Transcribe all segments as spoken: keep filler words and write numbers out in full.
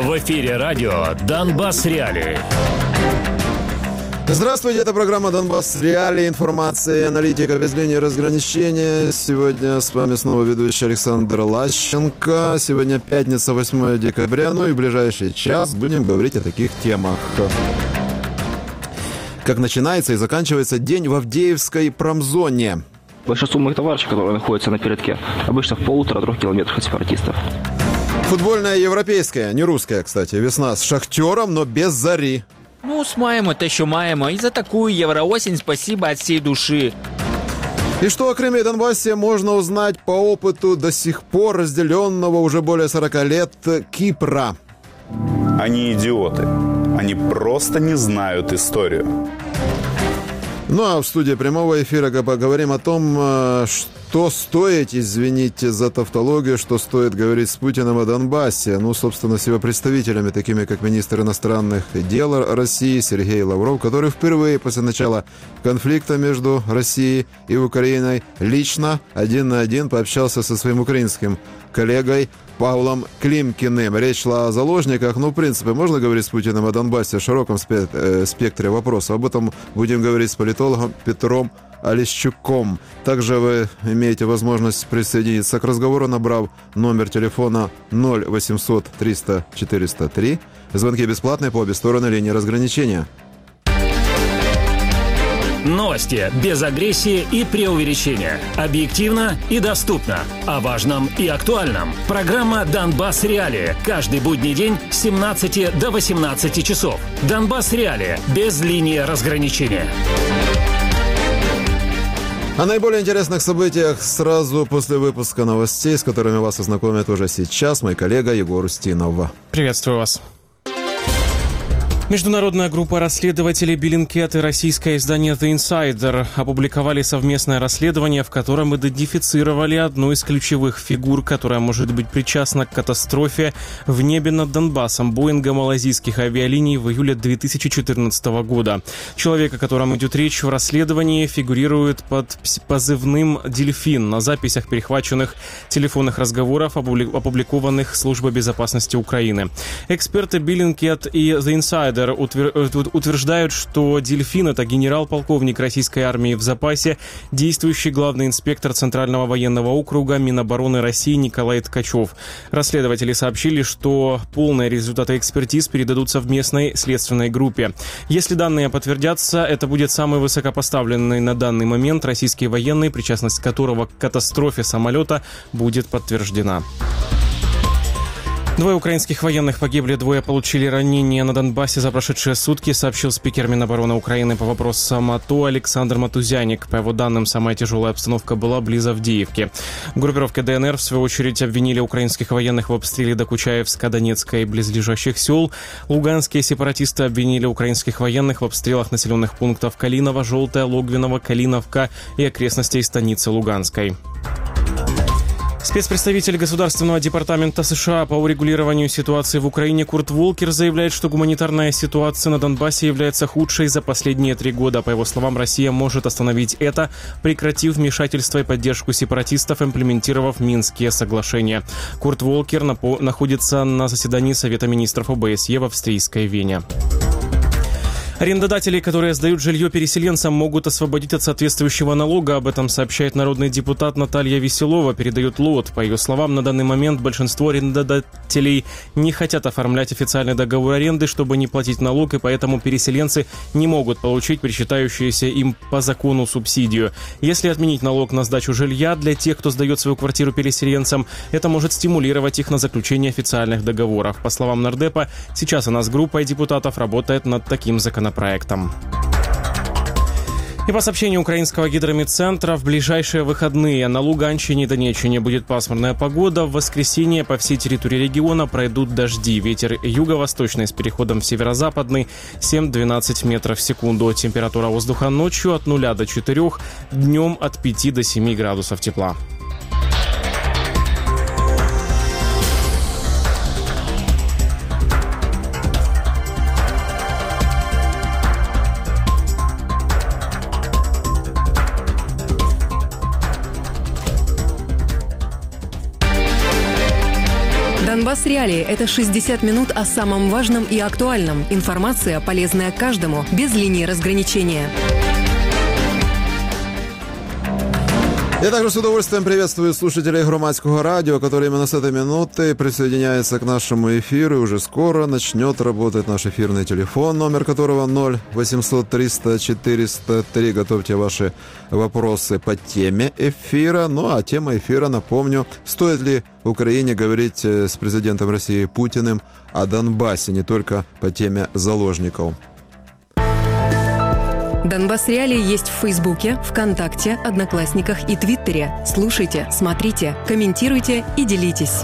В эфире радио «Донбасс Реалии». Здравствуйте, это программа «Донбасс Реалии». Информация и аналитика без линии разграничения. Сегодня с вами снова ведущий Александр Лащенко. Сегодня пятница, восьмое декабря. Ну и в ближайший час будем говорить о таких темах. Как начинается и заканчивается день в Авдеевской промзоне. Большинство моих товарищей, которые находятся на передке, обычно в полутора-трех километрах от сепаратистов. Футбольная европейская, не русская, кстати, весна с «Шахтером», но без «Зари». Ну, с маємо те, що маємо. І за такую Евроосень спасибо от всей души. И что о Крыме и Донбассе можно узнать по опыту до сих пор разделенного уже более сорока лет Кипра. Они идиоты. Они просто не знают историю. Ну а в студии прямого эфира поговорим о том, что стоит, извините за тавтологию, что стоит говорить с Путиным о Донбассе. Ну, собственно, с его представителями, такими как министр иностранных дел России Сергей Лавров, который впервые после начала конфликта между Россией и Украиной лично один на один пообщался со своим украинским коллегой Павлом Климкиным. Речь шла о заложниках. Ну, в принципе, можно говорить с Путиным о Донбассе в широком спектре вопросов. Об этом будем говорить с политологом Петром Олещуком. Также вы имеете возможность присоединиться к разговору, набрав номер телефона ноль восемьсот триста четыреста три. Звонки бесплатные по обе стороны линии разграничения. Новости без агрессии и преувеличения. Объективно и доступно. О важном и актуальном. Программа «Донбасс Реалии». Каждый будний день с семнадцати до восемнадцати часов. «Донбасс Реалии» без линии разграничения. О наиболее интересных событиях сразу после выпуска новостей, с которыми вас ознакомит уже сейчас мой коллега Егор Устинов. Приветствую вас. Международная группа расследователей Bellingcat и российское издание The Insider опубликовали совместное расследование, в котором идентифицировали одну из ключевых фигур, которая может быть причастна к катастрофе в небе над Донбассом Боинга малайзийских авиалиний в июле две тысячи четырнадцатого года. Человек, о котором идет речь в расследовании, фигурирует под позывным «Дельфин» на записях перехваченных телефонных разговоров, опубликованных Службой безопасности Украины. Эксперты Bellingcat и The Insider утверждают, что «Дельфин» — это генерал-полковник российской армии в запасе, действующий главный инспектор Центрального военного округа Минобороны России Николай Ткачев. Расследователи сообщили, что полные результаты экспертиз передадут совместной следственной группе. Если данные подтвердятся, это будет самый высокопоставленный на данный момент российский военный, причастность которого к катастрофе самолета будет подтверждена. Двое украинских военных погибли, двое получили ранения на Донбассе за прошедшие сутки, сообщил спикер Минобороны Украины по вопросам АТО Александр Матузяник. По его данным, самая тяжелая обстановка была близ Авдеевки. Группировка ДНР, в свою очередь, обвинили украинских военных в обстреле Докучаевска, Донецка и близлежащих сел. Луганские сепаратисты обвинили украинских военных в обстрелах населенных пунктов Калиново, Желтая, Логвиново, Калиновка и окрестностей станицы Луганской. Спецпредставитель Государственного департамента США по урегулированию ситуации в Украине Курт Волкер заявляет, что гуманитарная ситуация на Донбассе является худшей за последние три года. По его словам, Россия может остановить это, прекратив вмешательство и поддержку сепаратистов, имплементировав Минские соглашения. Курт Волкер напо- находится на заседании Совета министров ОБСЕ в австрийской Вене. Арендодатели, которые сдают жилье переселенцам, могут освободить от соответствующего налога. Об этом сообщает народный депутат Наталья Веселова, передает ЛОТ. По ее словам, на данный момент большинство арендодателей не хотят оформлять официальный договор аренды, чтобы не платить налог, и поэтому переселенцы не могут получить причитающуюся им по закону субсидию. Если отменить налог на сдачу жилья для тех, кто сдает свою квартиру переселенцам, это может стимулировать их на заключение официальных договоров. По словам нардепа, сейчас у нас группа депутатов работает над таким законопроектом. проектом. И по сообщению украинского гидрометцентра, в ближайшие выходные на Луганщине и Донеччине будет пасмурная погода. В воскресенье по всей территории региона пройдут дожди. Ветер юго-восточный с переходом в северо-западный семь-двенадцать метров в секунду. Температура воздуха ночью от нуля до четырёх, днем от пяти до семи градусов тепла. Донбасс Реалии – это шестьдесят минут о самом важном и актуальном. Информация, полезная каждому, без линии разграничения. Я также с удовольствием приветствую слушателей Громадского радио, которые именно с этой минуты присоединяются к нашему эфиру. Уже скоро начнет работать наш эфирный телефон, номер которого ноль восемьсот триста четыреста три. Готовьте ваши вопросы по теме эфира. Ну а тема эфира, напомню, стоит ли Украине говорить с президентом России Путиным о Донбассе, не только по теме заложников. Донбасс Реалии есть в Фейсбуке, ВКонтакте, Одноклассниках и Твиттере. Слушайте, смотрите, комментируйте и делитесь.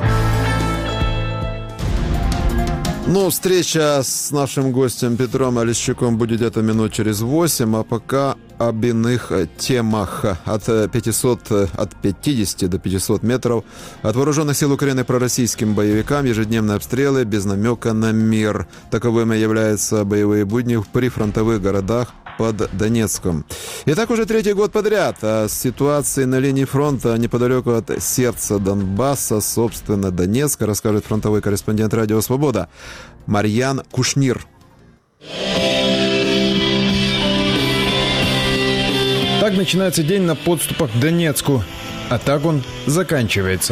Ну, встреча с нашим гостем Петром Олещуком будет где-то минут через восемь, а пока об иных темах. От пятисот, от пятидесяти до пятисот метров от вооруженных сил Украины пророссийским боевикам ежедневные обстрелы без намека на мир. Таковыми являются боевые будни в прифронтовых городах под Донецком. И так уже третий год подряд о ситуации на линии фронта неподалеку от сердца Донбасса, собственно, Донецка, расскажет фронтовой корреспондент «Радио Свобода» Марьян Кушнир. Так начинается день на подступах к Донецку, а так он заканчивается.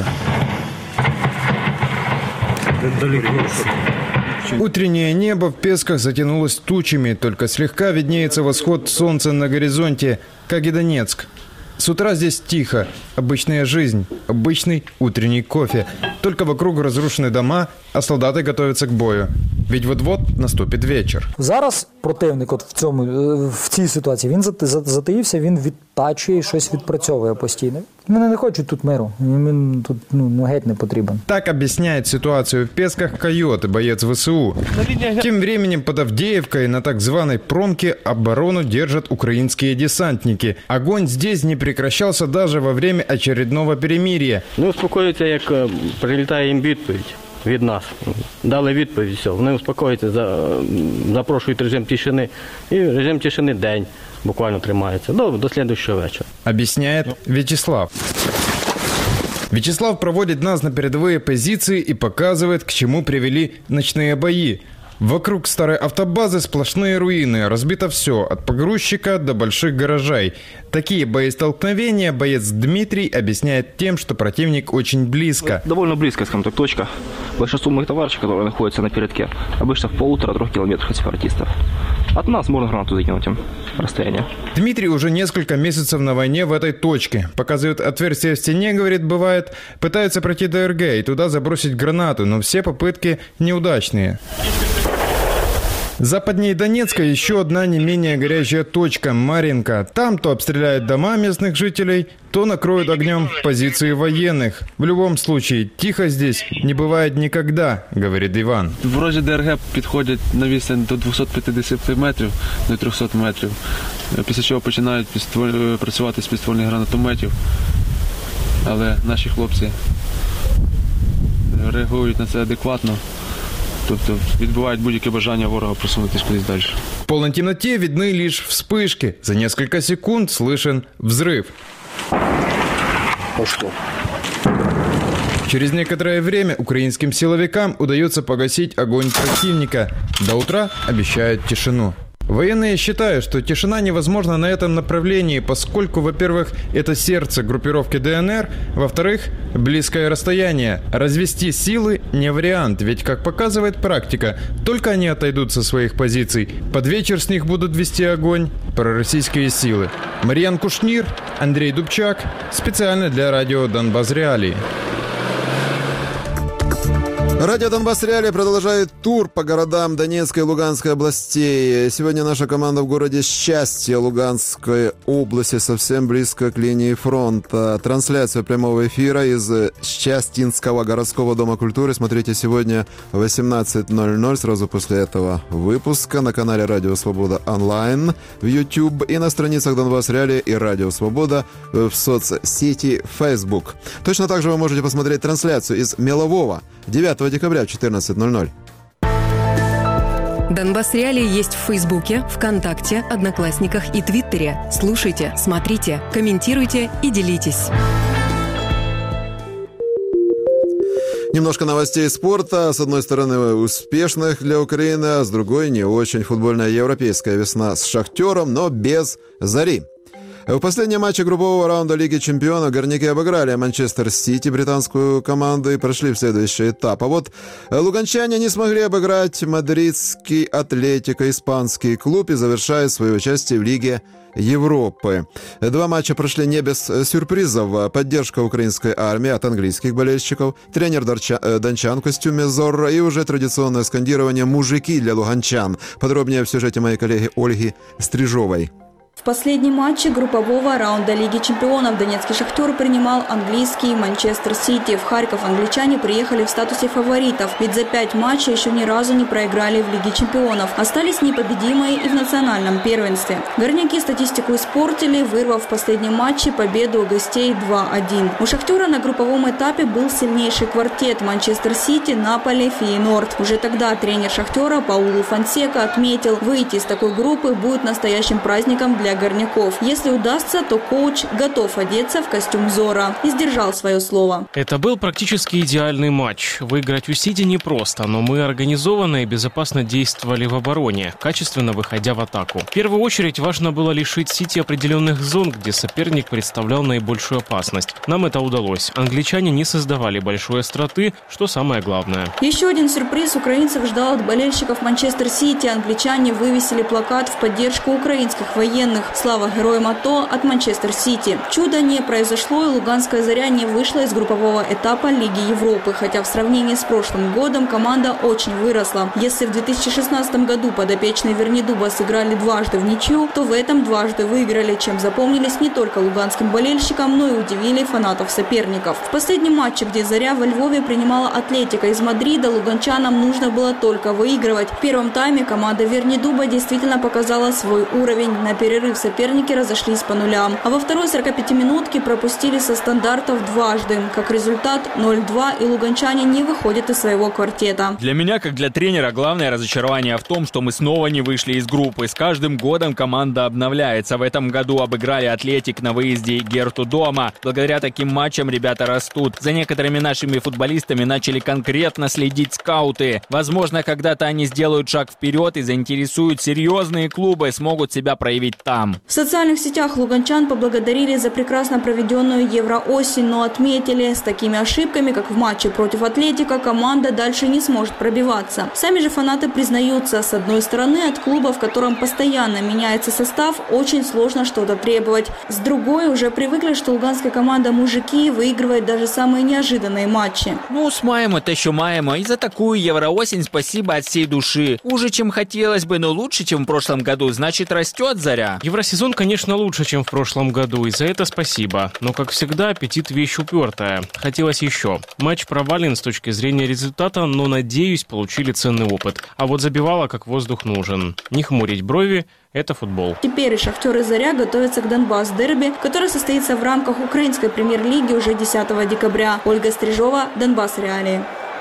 Утреннее небо в Песках затянулось тучами, только слегка виднеется восход солнца на горизонте, как и Донецк. С утра здесь тихо, обычная жизнь, обычный утренний кофе. Только вокруг разрушены дома, а солдаты готовятся к бою. Ведь вот-вот наступить вечір. Зараз противник от в цьому в цій ситуації він затаївся, він відтачує, щось відпрацьовує постійно. Вони не хочуть тут миру. Він тут ну геть не потрібен. Так объясняет ситуацию в Песках Койот, боец ВСУ. Тем временем под Авдеевкой на так званой промке оборону держат украинские десантники. Огонь здесь не прекращался даже во время очередного перемирия. Ну, успокоїться, як прилітає їм відповідь від нас. Дали відповідь, все. Вони успокоїться, запрошують режим тишини. І режим тишини день буквально тримається. До, до слідущого вечора. Объясняет Вячеслав. Вячеслав проводит нас на передовые позиции и показывает, к чему привели ночные бои. Вокруг старой автобазы сплошные руины, разбито все, от погрузчика до больших гаражей. Такие боестолкновения боец Дмитрий объясняет тем, что противник очень близко. Довольно близко, скажем так, точка. Большинство моих товарищей, которые находятся на передке, обычно в полутора-трех километрах от сепаратистов. От нас можно гранату закинуть им расстояние. Дмитрий уже несколько месяцев на войне в этой точке. Показывает отверстие в стене, говорит, бывает. Пытается пройти до РГ и туда забросить гранату, но все попытки неудачные. Западнее Донецка еще одна не менее горячая точка – Марьинка. Там то обстреляют дома местных жителей, то накроют огнем позиции военных. В любом случае, тихо здесь не бывает никогда, говорит Иван. Ворожі ДРГ підходять на відстань до двохсот п'ятдесят метрів, до трьохсот метрів, після чого починають працювати з підствольних гранатометів. Але наші хлопці реагують на це адекватно. Тобто відбувають будь-яке бажання ворога просунутись кудись далі. В полной темноте видны лишь вспышки. За несколько секунд слышен взрыв. Пошло. Через некоторое время украинским силовикам удается погасить огонь противника. До утра обещают тишину. Военные считают, что тишина невозможна на этом направлении, поскольку, во-первых, это сердце группировки ДНР, во-вторых, близкое расстояние. Развести силы не вариант, ведь, как показывает практика, только они отойдут со своих позиций, под вечер с них будут вести огонь пророссийские силы. Марьян Кушнир, Андрей Дубчак, специально для радио «Донбасс Реалии». Радио «Донбасс Реалии» продолжает тур по городам Донецкой и Луганской областей. Сегодня наша команда в городе Счастье Луганской области, совсем близко к линии фронта. Трансляцию прямого эфира из Счастьинского городского дома культуры смотрите сегодня в восемнадцать ноль ноль, сразу после этого выпуска, на канале «Радио Свобода» онлайн в YouTube и на страницах «Донбасс Реалии» и «Радио Свобода» в соцсети Facebook. Точно так же вы можете посмотреть трансляцию из Мелового девятого декабря в четырнадцать ноль ноль. Донбасс Реалии есть в Фейсбуке, ВКонтакте, Одноклассниках и Твиттере. Слушайте, смотрите, комментируйте и делитесь. Немножко новостей спорта. С одной стороны, успешных для Украины, а с другой не очень. Футбольная европейская весна с «Шахтером», но без «Зари». В последнем матче группового раунда Лиги чемпионов горняки обыграли Манчестер Сити, британскую команду, и прошли в следующий этап. А вот луганчане не смогли обыграть мадридский «Атлетико», испанский клуб, и завершают свое участие в Лиге Европы. Два матча прошли не без сюрпризов. Поддержка украинской армии от английских болельщиков, тренер дончан в костюме Зорро и уже традиционное скандирование «Мужики» для луганчан. Подробнее в сюжете моей коллеги Ольги Стрижовой. В последнем матче группового раунда Лиги чемпионов донецкий «Шахтер» принимал английский «Манчестер Сити». В Харьков англичане приехали в статусе фаворитов, ведь за пять матчей еще ни разу не проиграли в Лиге чемпионов. Остались непобедимые и в национальном первенстве. Горняки статистику испортили, вырвав в последнем матче победу у гостей два один. У «Шахтера» на групповом этапе был сильнейший квартет «Манчестер Сити», «Наполе», «Фейнорд». Уже тогда тренер «Шахтера» Паулу Фонсека отметил, выйти из такой группы будет настоящим праздником для горняков. Если удастся, то коуч готов одеться в костюм Зорро и сдержал свое слово. Это был практически идеальный матч. Выиграть у Сити непросто, но мы организованно и безопасно действовали в обороне, качественно выходя в атаку. В первую очередь важно было лишить Сити определенных зон, где соперник представлял наибольшую опасность. Нам это удалось. Англичане не создавали большой остроты, что самое главное. Еще один сюрприз украинцев ждал от болельщиков Манчестер Сити. Англичане вывесили плакат в поддержку украинских военных. «Слава героям АТО» от Манчестер Сити. Чудо не произошло, и луганская «Заря» не вышла из группового этапа Лиги Европы, хотя в сравнении с прошлым годом команда очень выросла. Если в две тысячи шестнадцатом году подопечные Вернидуба сыграли дважды в ничью, то в этом дважды выиграли, чем запомнились не только луганским болельщикам, но и удивили фанатов соперников. В последнем матче, где «Заря» во Львове принимала «Атлетико» из Мадрида, луганчанам нужно было только выигрывать. В первом тайме команда Вернидуба действительно показала свой уровень. На перерыв соперники разошлись по нулям. А во второй сорокапятиминутке пропустили со стандартов дважды. Как результат ноль два, и луганчане не выходят из своего квартета. Для меня, как для тренера, главное разочарование в том, что мы снова не вышли из группы. С каждым годом команда обновляется. В этом году обыграли «Атлетик» на выезде и «Герту» дома. Благодаря таким матчам ребята растут. За некоторыми нашими футболистами начали конкретно следить скауты. Возможно, когда-то они сделают шаг вперед и заинтересуют серьезные клубы, смогут себя проявить там. В социальных сетях луганчан поблагодарили за прекрасно проведенную Евро-осень, но отметили, с такими ошибками, как в матче против «Атлетико», команда дальше не сможет пробиваться. Сами же фанаты признаются, с одной стороны, от клуба, в котором постоянно меняется состав, очень сложно что-то требовать. С другой, уже привыкли, что луганская команда «Мужики» выигрывает даже самые неожиданные матчи. Ну, с маем это еще маем, и за такую Евро-осень спасибо от всей души. Хуже, чем хотелось бы, но лучше, чем в прошлом году, значит, растет «Заря». Евросезон, конечно, лучше, чем в прошлом году, и за это спасибо. Но, как всегда, аппетит – вещь упертая. Хотелось еще. Матч провален с точки зрения результата, но, надеюсь, получили ценный опыт. А вот забивало, как воздух нужен. Не хмурить брови – это футбол. Теперь и «Шахтер» и «Заря» готовятся к Донбасс-дерби, которое состоится в рамках украинской премьер-лиги уже десятого декабря. Ольга Стрижова, Донбасс Реалии.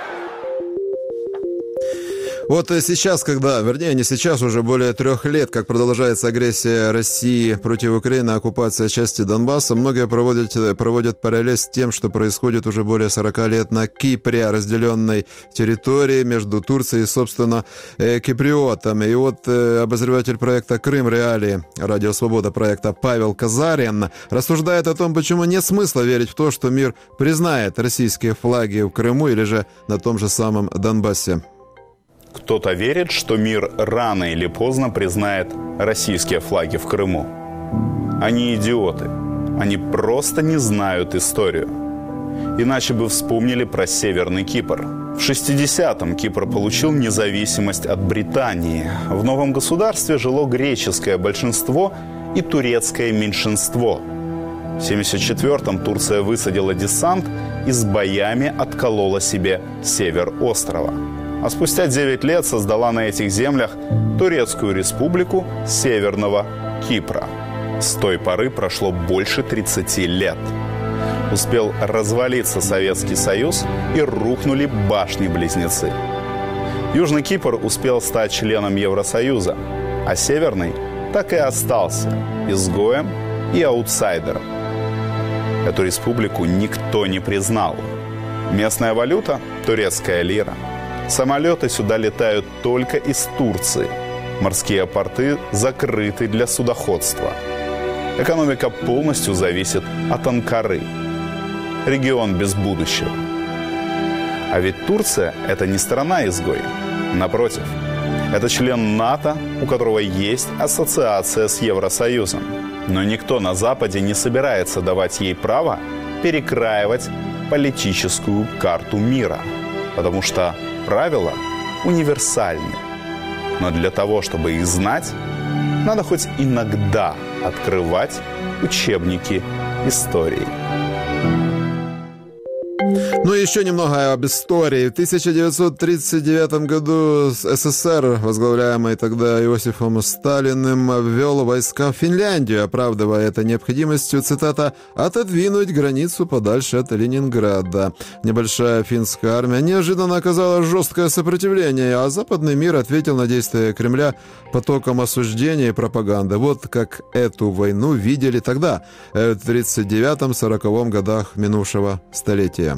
Вот сейчас, когда, вернее, не сейчас, уже более трех лет, как продолжается агрессия России против Украины, оккупация части Донбасса, многие проводят, проводят параллель с тем, что происходит уже более сорока лет на Кипре, разделенной территории между Турцией и, собственно, э, киприотами. И вот э, обозреватель проекта «Крым. Реалии», Радио Свобода проекта Павел Казарин рассуждает о том, почему нет смысла верить в то, что мир признает российские флаги в Крыму или же на том же самом Донбассе. Кто-то верит, что мир рано или поздно признает российские флаги в Крыму. Они идиоты. Они просто не знают историю. Иначе бы вспомнили про Северный Кипр. В шестидесятом Кипр получил независимость от Британии. В новом государстве жило греческое большинство и турецкое меньшинство. В семьдесят четвёртом Турция высадила десант и с боями отколола себе север острова. А спустя девять лет создала на этих землях Турецкую республику Северного Кипра. С той поры прошло больше тридцати лет. Успел развалиться Советский Союз и рухнули башни-близнецы. Южный Кипр успел стать членом Евросоюза, а Северный так и остался изгоем и аутсайдером. Эту республику никто не признал. Местная валюта – турецкая лира. Самолеты сюда летают только из Турции. Морские порты закрыты для судоходства. Экономика полностью зависит от Анкары. Регион без будущего. А ведь Турция – это не страна-изгой. Напротив, это член НАТО, у которого есть ассоциация с Евросоюзом. Но никто на Западе не собирается давать ей право перекраивать политическую карту мира, потому что правила универсальны. Но для того, чтобы их знать, надо хоть иногда открывать учебники истории. Ну и еще немного об истории. В тысяча девятьсот тридцать девятом году СССР, возглавляемый тогда Иосифом Сталиным, ввел войска в Финляндию, оправдывая это необходимостью, цитата, «отодвинуть границу подальше от Ленинграда». Небольшая финская армия неожиданно оказала жесткое сопротивление, а западный мир ответил на действия Кремля потоком осуждения и пропаганды. Вот как эту войну видели тогда, в тридцать девятом-сороковом годах минувшего столетия.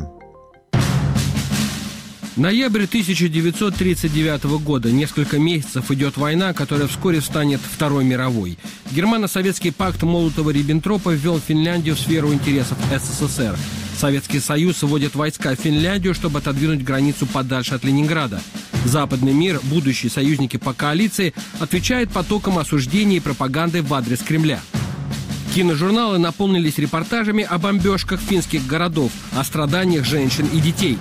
Ноябрь тысяча девятьсот тридцать девятого года. Несколько месяцев идет война, которая вскоре станет Второй мировой. Германо-советский пакт Молотова-Риббентропа ввел Финляндию в сферу интересов СССР. Советский Союз вводит войска в Финляндию, чтобы отодвинуть границу подальше от Ленинграда. Западный мир, будущие союзники по коалиции, отвечает потоком осуждений и пропаганды в адрес Кремля. Киножурналы наполнились репортажами о бомбежках финских городов, о страданиях женщин и детей.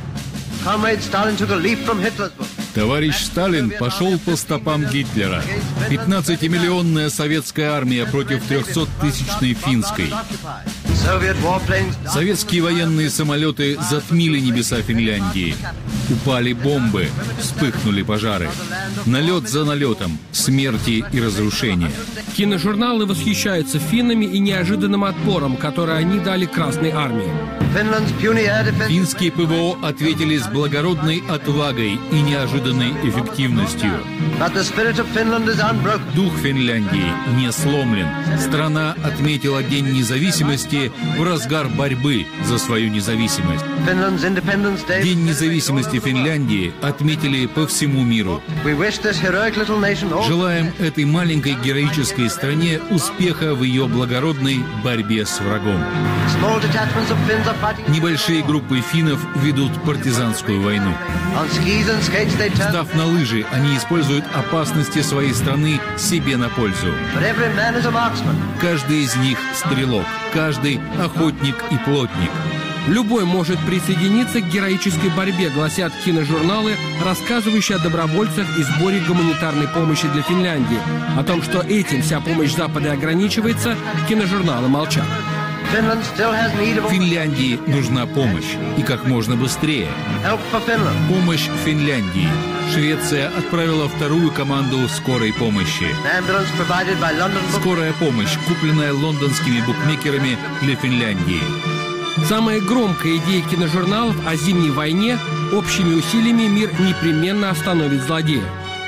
Товарищ Сталин пошел по стопам Гитлера. пятнадцатимиллионная советская армия против трехсоттысячной финской. Советские военные самолеты затмили небеса Финляндии. Упали бомбы, вспыхнули пожары. Налет за налетом, смерти и разрушения. Киножурналы восхищаются финнами и неожиданным отпором, который они дали Красной армии. Финские ПВО ответили с благородной отвагой и неожиданной эффективностью. Дух Финляндии не сломлен. Страна отметила День независимости в разгар борьбы за свою независимость. День независимости Финляндии отметили по всему миру. Желаем этой маленькой героической стране успеха в ее благородной борьбе с врагом. Небольшие группы финнов ведут партизанскую войну. Став на лыжи, они используют опасности своей страны себе на пользу. Каждый из них стрелок, каждый охотник и плотник. Любой может присоединиться к героической борьбе, гласят киножурналы, рассказывающие о добровольцах и сборе гуманитарной помощи для Финляндии. О том, что этим вся помощь Запада ограничивается, киножурналы молчат. Финляндии нужна помощь. И как можно быстрее. Помощь Финляндии. Швеция отправила вторую команду скорой помощи. Скорая помощь, купленная лондонскими букмекерами для Финляндии. Самая громкая идея киножурналов о зимней войне – общими усилиями мир непременно остановит злодея.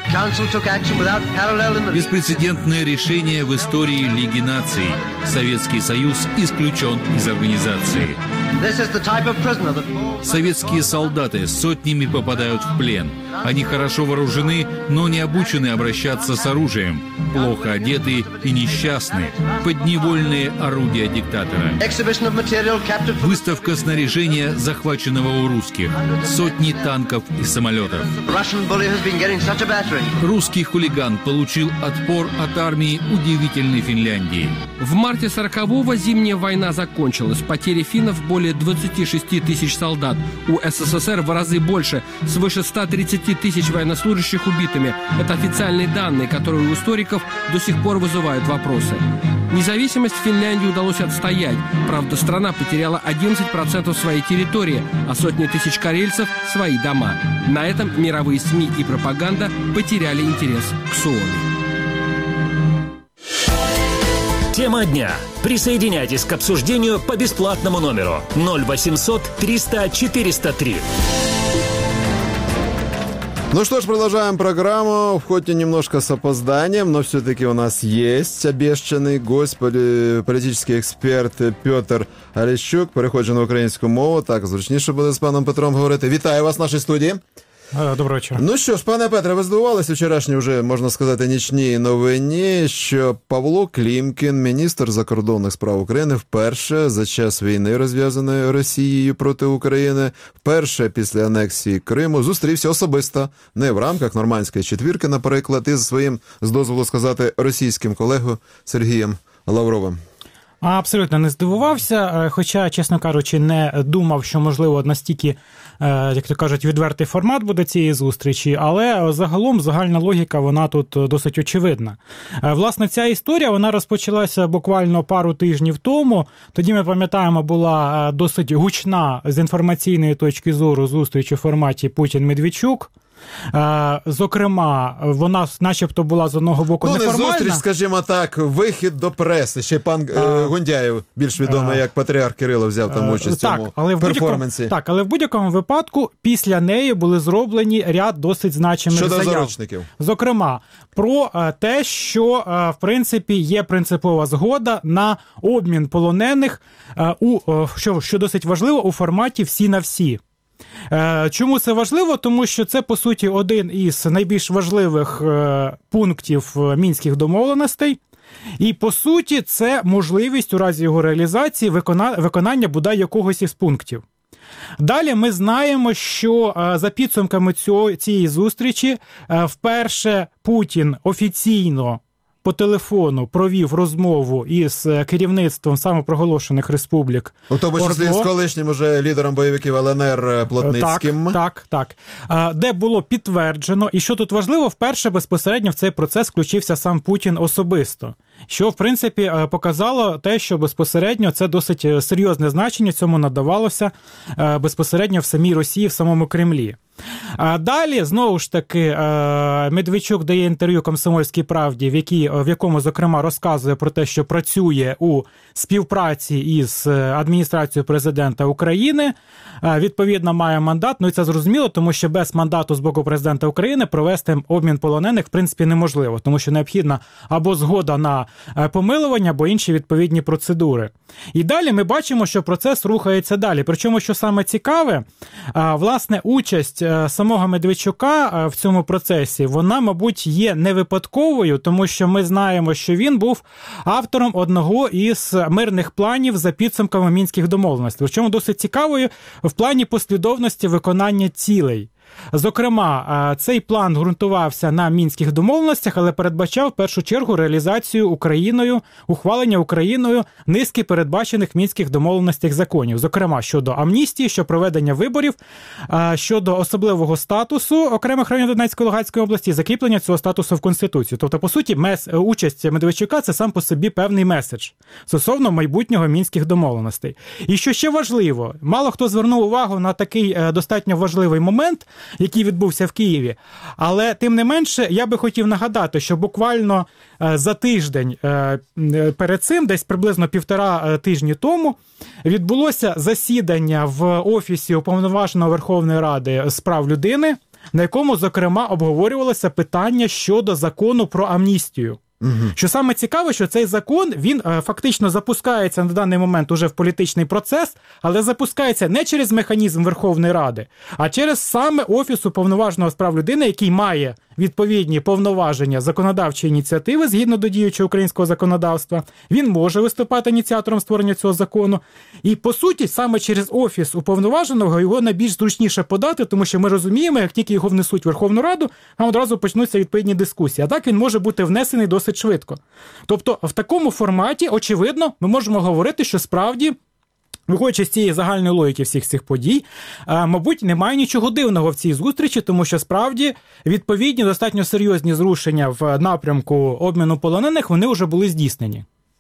Беспрецедентное решение в истории Лиги наций. Советский Союз исключен из организации. Советские солдаты сотнями попадают в плен. Они хорошо вооружены, но не обучены обращаться с оружием. Плохо одеты и несчастны. Подневольные орудия диктатора. Выставка снаряжения, захваченного у русских. Сотни танков и самолетов. Русский хулиган получил отпор от армии удивительной Финляндии. В марте сорокового зимняя война закончилась. Потери финнов более двадцати шести тысяч солдат. У СССР в разы больше, свыше ста тридцати тысяч военнослужащих убитыми. Это официальные данные, которые у историков до сих пор вызывают вопросы. Независимость Финляндии удалось отстоять. Правда, страна потеряла одиннадцать процентов своей территории, а сотни тысяч карельцев – свои дома. На этом мировые СМИ и пропаганда потеряли интерес к Суоми. Тема дня. Присоединяйтесь к обсуждению по бесплатному номеру ноль восемьсот триста четыреста три. Ну что ж, продолжаем программу, хоть и немножко с опозданием, но все-таки у нас есть обещанный гость, политический эксперт Петр Олещук. Переходжу на українську мову, так, зручніше буде з паном Петром говорити. Вітаю вас в нашій студії. Доброго вечора. Ну що ж, пане Петре, ви здивувалися вчорашній вже, можна сказати, нічній новині, що Павло Клімкін, міністр закордонних справ України, вперше за час війни, розв'язаної Росією проти України, вперше після анексії Криму, зустрівся особисто, не в рамках нормандської четвірки, наприклад, із своїм, з дозволу сказати, російським колегою Сергієм Лавровим. Абсолютно не здивувався, хоча, чесно кажучи, не думав, що, можливо, настільки, як то кажуть, відвертий формат буде цієї зустрічі, але загалом загальна логіка, вона тут досить очевидна. Власне, ця історія, вона розпочалася буквально пару тижнів тому. Тоді, ми пам'ятаємо, була досить гучна з інформаційної точки зору зустріч у форматі Путін-Медведчук. Зокрема, вона начебто була з одного боку ну, неформальна. Ну, не зустріч, скажімо так, вихід до преси. Ще пан а, Гундяєв, більш відомий як Патріарх Кирило, взяв там участь так, в цьому але в перформансі. Так, але в будь-якому випадку після неї були зроблені ряд досить значимих Щодо заяв. заручників. Зокрема, про те, що, в принципі, є принципова згода на обмін полонених, у, що, що досить важливо, у форматі «всі на всі». Чому це важливо? Тому що це, по суті, один із найбільш важливих пунктів мінських домовленостей. І, по суті, це можливість у разі його реалізації виконання бодай якогось із пунктів. Далі ми знаємо, що за підсумками цього, цієї зустрічі вперше Путін офіційно по телефону провів розмову із керівництвом самопроголошених республік. У тому числі з колишнім уже лідером бойовиків Л Н Р Плотницьким. Так, так, так. Де було підтверджено, і що тут важливо, вперше безпосередньо в цей процес включився сам Путін особисто. Що, в принципі, показало те, що безпосередньо це досить серйозне значення цьому надавалося безпосередньо в самій Росії, в самому Кремлі. А далі, знову ж таки, Медведчук дає інтерв'ю «Комсомольській правді», в, якій, в якому, зокрема, розказує про те, що працює у співпраці із адміністрацією президента України. Відповідно, має мандат. Ну і це зрозуміло, тому що без мандату з боку президента України провести обмін полонених, в принципі, неможливо, тому що необхідна або згода на помилування, або інші відповідні процедури. І далі ми бачимо, що процес рухається далі. Причому, що саме цікаве, власне, участь самого Медведчука в цьому процесі, вона, мабуть, є не випадковою, тому що ми знаємо, що він був автором одного із мирних планів за підсумками мінських домовленостей. Причому досить цікавою в плані послідовності виконання цілей. Зокрема, цей план ґрунтувався на мінських домовленостях, але передбачав в першу чергу реалізацію Україною, ухвалення Україною низки передбачених мінських домовленостях законів. Зокрема, щодо амністії, щодо проведення виборів, щодо особливого статусу окремих районів Донецької та Луганської області і закріплення цього статусу в Конституції. Тобто, по суті, мес... участь Медведчука – це сам по собі певний меседж стосовно майбутнього мінських домовленостей. І що ще важливо, мало хто звернув увагу на такий достатньо важливий момент, який відбувся в Києві. Але, тим не менше, я би хотів нагадати, що буквально за тиждень перед цим, десь приблизно півтора тижні тому, відбулося засідання в Офісі Уповноваженого Верховної Ради з прав людини, на якому, зокрема, обговорювалося питання щодо закону про амністію. Угу. Що саме цікаве, що цей закон, він е, фактично запускається на даний момент уже в політичний процес, але запускається не через механізм Верховної Ради, а через саме Офіс Уповноваженого з прав людини, який має відповідні повноваження законодавчої ініціативи згідно до діючого українського законодавства. Він може виступати ініціатором створення цього закону. І, по суті, саме через Офіс Уповноваженого його найбільш зручніше подати, тому що ми розуміємо, як тільки його внесуть в Верховну Раду, там одразу почнуться відповідні дискусії. А так він може бути внесений досить швидко. Тобто, в такому форматі, очевидно, ми можемо говорити, що справді, виходячи з цієї загальної логіки всіх цих подій, мабуть, немає нічого дивного в цій зустрічі, тому що справді відповідні достатньо серйозні зрушення в напрямку обміну полонених, вони вже були здійснені.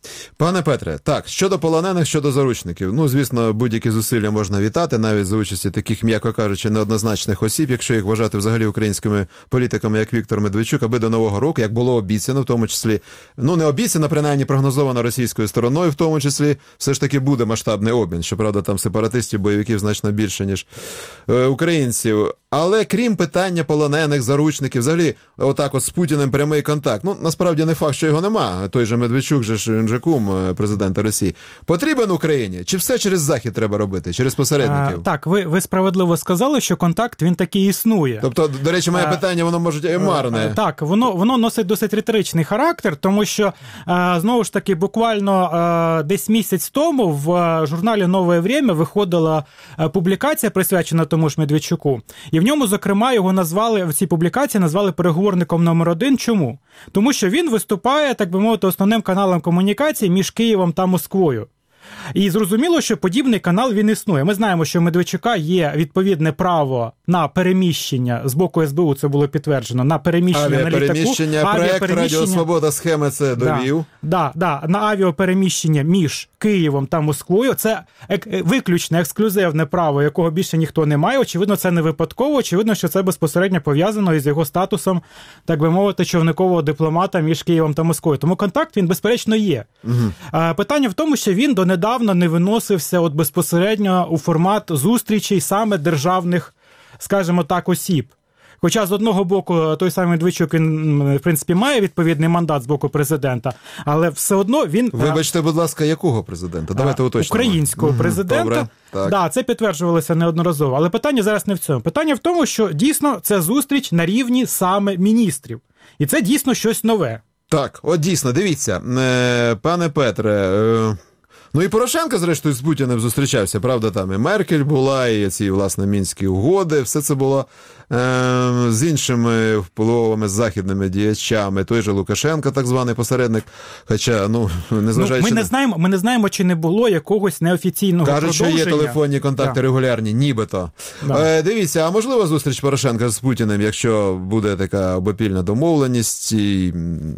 Пане Петре, так, щодо полонених, щодо заручників. Ну, звісно, будь-які зусилля можна вітати, навіть за участі таких, м'яко кажучи, неоднозначних осіб, якщо їх вважати взагалі українськими політиками, як Віктор Медведчук, аби до Нового року, як було обіцяно, в тому числі, ну, не обіцяно, принаймні прогнозовано російською стороною, в тому числі, все ж таки буде масштабний обмін. Щоправда, там сепаратистів, бойовиків значно більше, ніж е, українців. Але крім питання полонених, заручників, взагалі, отак от з Путіним прямий контакт. Ну, насправді не факт, що його нема. Той же Медведчук, же ж, він же кум президента Росії. Потрібен Україні? Чи все через Захід треба робити? Через посередників? А, так, ви, ви справедливо сказали, що контакт, він таки існує. Тобто, до речі, моє а, питання, воно може і марне. Так, воно, воно носить досить риторичний характер, тому що, а, знову ж таки, буквально а, десь місяць тому в а, журналі «Нове время» виходила а, публікація, присвячена тому ж Медведчуку. І в ньому, зокрема, його назвали, в цій публікації назвали переговорником номер один. Чому? Тому що він виступає, так би мовити, основним каналом комунікації між Києвом та Москвою. І зрозуміло, що подібний канал, він існує. Ми знаємо, що у Медведчука є відповідне право на переміщення, з боку ес бе у це було підтверджено, на переміщення на літаку. Авіапереміщення, проект Радіо Свобода схеми це довів. Да, да, да, на авіапереміщення між Києвом та Москвою. Це ек- виключне, ексклюзивне право, якого більше ніхто не має. Очевидно, це не випадково. Очевидно, що це безпосередньо пов'язано із його статусом, так би мовити, човникового дипломата між Києвом та Москвою. Тому контакт, він, безперечно, є. Угу. А, питання в тому, що він донедавна не виносився от безпосередньо у формат зустрічей саме державних, скажімо так, осіб. Хоча, з одного боку, той самий Медведчук, він, в принципі, має відповідний мандат з боку президента, але все одно він... Вибачте, будь ласка, якого президента? Давайте уточнимо. Українського президента. Добре, так. Да, це підтверджувалося неодноразово. Але питання зараз не в цьому. Питання в тому, що дійсно це зустріч на рівні саме міністрів. І це дійсно щось нове. Так, от дійсно, дивіться, пане Петре... Ну і Порошенко, зрештою, з Путіним зустрічався, правда, там і Меркель була, і ці, власне, Мінські угоди, все це було е, з іншими впливовими західними діячами, той же Лукашенко, так званий посередник, хоча, ну, незважаючи... Ну, ми, не знаємо, ми не знаємо, чи не було якогось неофіційного Кажуть, продовження. що є телефонні контакти да. регулярні, нібито. Да. Е, дивіться, а можливо зустріч Порошенка з Путіним, якщо буде така обопільна домовленість і...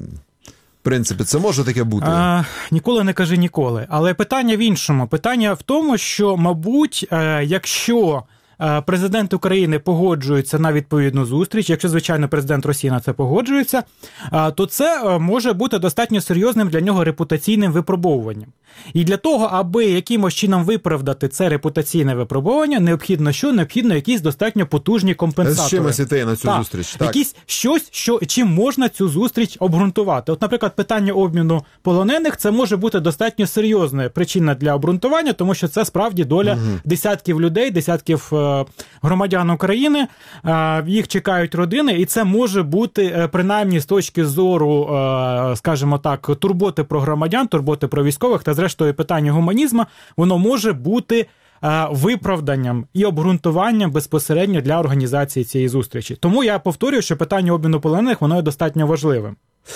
В принципі, це може таке бути? А, ніколи не кажи ніколи. Але питання в іншому. Питання в тому, що, мабуть, якщо президент України погоджується на відповідну зустріч, якщо, звичайно, президент Росії на це погоджується, то це може бути достатньо серйозним для нього репутаційним випробовуванням. І для того, аби якимось чином виправдати це репутаційне випробування, необхідно що? Необхідно якісь достатньо потужні компенсатори. З чимось іти на цю так. зустріч. Так. Якісь щось, що, чим можна цю зустріч обґрунтувати. От, наприклад, питання обміну полонених, це може бути достатньо серйозною причиною для обґрунтування, тому що це справді доля угу. десятків людей, десятків громадян України, їх чекають родини, і це може бути, принаймні, з точки зору, скажімо так, турботи про громадян, турботи про військових та, зрештою, питання гуманізму, воно може бути виправданням і обґрунтуванням безпосередньо для організації цієї зустрічі. Тому я повторюю, що питання обміну полонених, воно є достатньо важливим.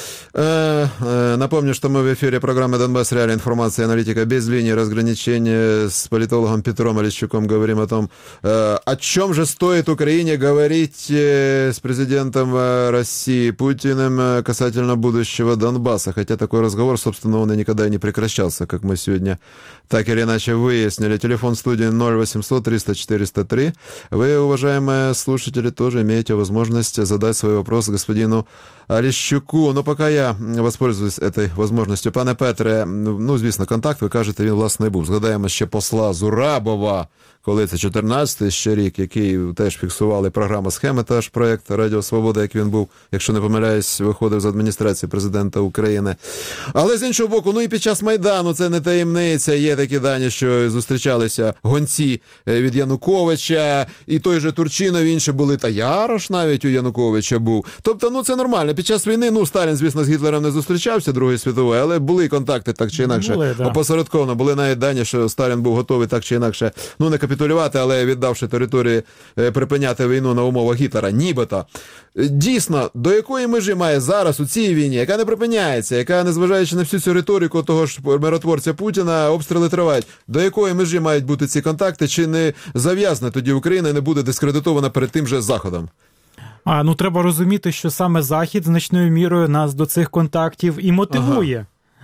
Напомню, что мы в эфире программы «Донбасс. Реальная информация и аналитика» без линии разграничения с политологом Петром Олещуком говорим о том, о чем же стоит Украине говорить с президентом России Путиным касательно будущего Донбасса. Хотя такой разговор, собственно, он и никогда и не прекращался, как мы сегодня так или иначе выяснили. Телефон студии ноль восемьсот триста четыреста три. Вы, уважаемые слушатели, тоже имеете возможность задать свой вопрос господину Олещуку. Но пока я воспользуюсь этой возможностью. Пане Петре, ну, звісно, контакт, ви кажете, він, власне, був. Згадаємо ще посла Зурабова, коли це чотирнадцятий ще рік, який теж фіксували програма «Схеми», теж проєкт Радіо Свобода, як він був, якщо не помиляюсь, виходив з адміністрації президента України. Але з іншого боку, ну і під час Майдану, це не таємниця, є такі дані, що зустрічалися гонці від Януковича, і той же Турчинов, інші були, та Ярош навіть у Януковича був. Тобто, ну це нормально. Під час війни, ну, Сталін, звісно, з Гітлером не зустрічався, Другої світової, але були контакти так чи інакше. Були, да. Опосередковано. Були навіть дані, що Сталін був готовий так чи інакше, ну, не капітулювати, але віддавши території, припиняти війну на умовах Гітлера, нібито. Дійсно, до якої межі має зараз у цій війні, яка не припиняється, яка, незважаючи на всю цю риторику того ж миротворця Путіна, обстріли тривають, до якої межі мають бути ці контакти, чи не зав'язне тоді Україна і не буде дискредитована перед тим же Заходом? А, ну треба розуміти, що саме Захід значною мірою нас до цих контактів і мотивує. Ага.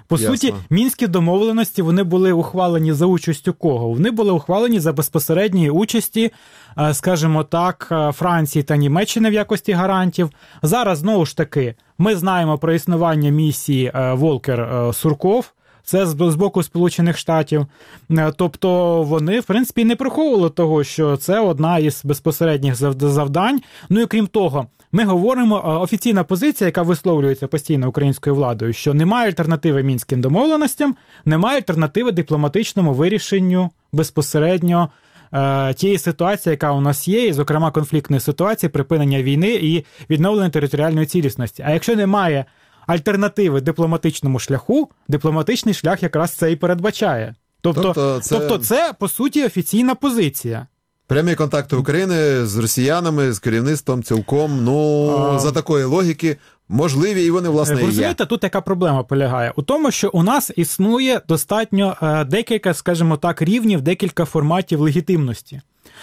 По Ясно. суті, мінські домовленості, вони були ухвалені за участю кого? Вони були ухвалені за безпосередньої участі, скажімо так, Франції та Німеччини в якості гарантів. Зараз, знову ж таки, ми знаємо про існування місії Волкер-Сурков, це з боку Сполучених Штатів. Тобто вони, в принципі, не приховували того, що це одна із безпосередніх завдань. Ну і крім того, ми говоримо, офіційна позиція, яка висловлюється постійно українською владою, що немає альтернативи мінським домовленостям, немає альтернативи дипломатичному вирішенню безпосередньо е, тієї ситуації, яка у нас є, і, зокрема, конфліктної ситуації, припинення війни і відновлення територіальної цілісності. А якщо немає альтернативи дипломатичному шляху, дипломатичний шлях якраз це і передбачає. Тобто, тобто, це... тобто це, по суті, офіційна позиція. Прямі контакти України з росіянами, з керівництвом цілком, ну, а... за такої логіки, можливі, і вони, власне, і є. Розумієте, тут яка проблема полягає? У тому, що у нас існує достатньо декілька, скажімо так, рівнів, декілька форматів легітимності.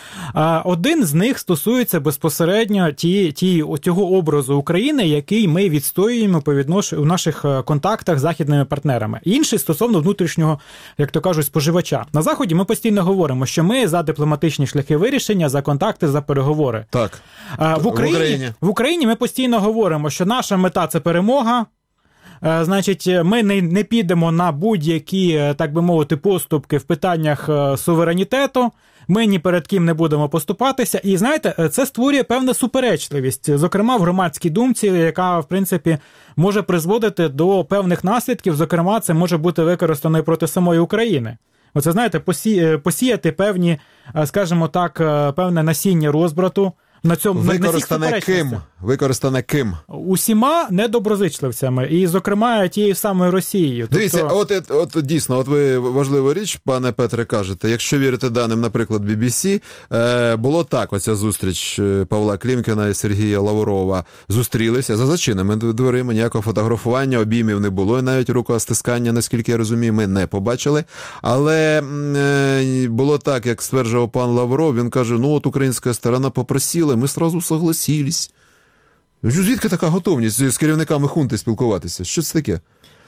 Один з них стосується безпосередньо ті, ті, цього образу України, який ми відстоюємо по відношу, у наших контактах з західними партнерами. Інший стосовно внутрішнього, як то кажуть, споживача. На Заході ми постійно говоримо, що ми за дипломатичні шляхи вирішення, за контакти, за переговори. Так. В Україні, в Україні. В Україні ми постійно говоримо, що наша мета – це перемога. Значить, ми не, не підемо на будь-які, так би мовити, поступки в питаннях суверенітету, ми ні перед ким не будемо поступатися. І, знаєте, це створює певну суперечливість, зокрема в громадській думці, яка, в принципі, може призводити до певних наслідків, зокрема, це може бути використано і проти самої України. Оце, знаєте, посі... посіяти певні, скажімо так, певне насіння розбрату. На цьому, Використане на ким? Використане ким? Усіма недоброзичливцями, і, зокрема, тією самою Росією. Дивіться, тобто... от, от дійсно, от ви важливу річ, пане Петре, кажете, якщо вірити даним, наприклад, бі бі сі, е, було так, оця зустріч Павла Клімкіна і Сергія Лаврова зустрілися за зачиненими дверима, ніякого фотографування, обіймів не було, і навіть рукостискання, наскільки я розумію, ми не побачили. Але е, було так, як стверджував пан Лавров, він каже, ну от українська сторона попросила, ми сразу согласились. Звідки така готовність з керівниками хунти спілкуватися? Що це таке?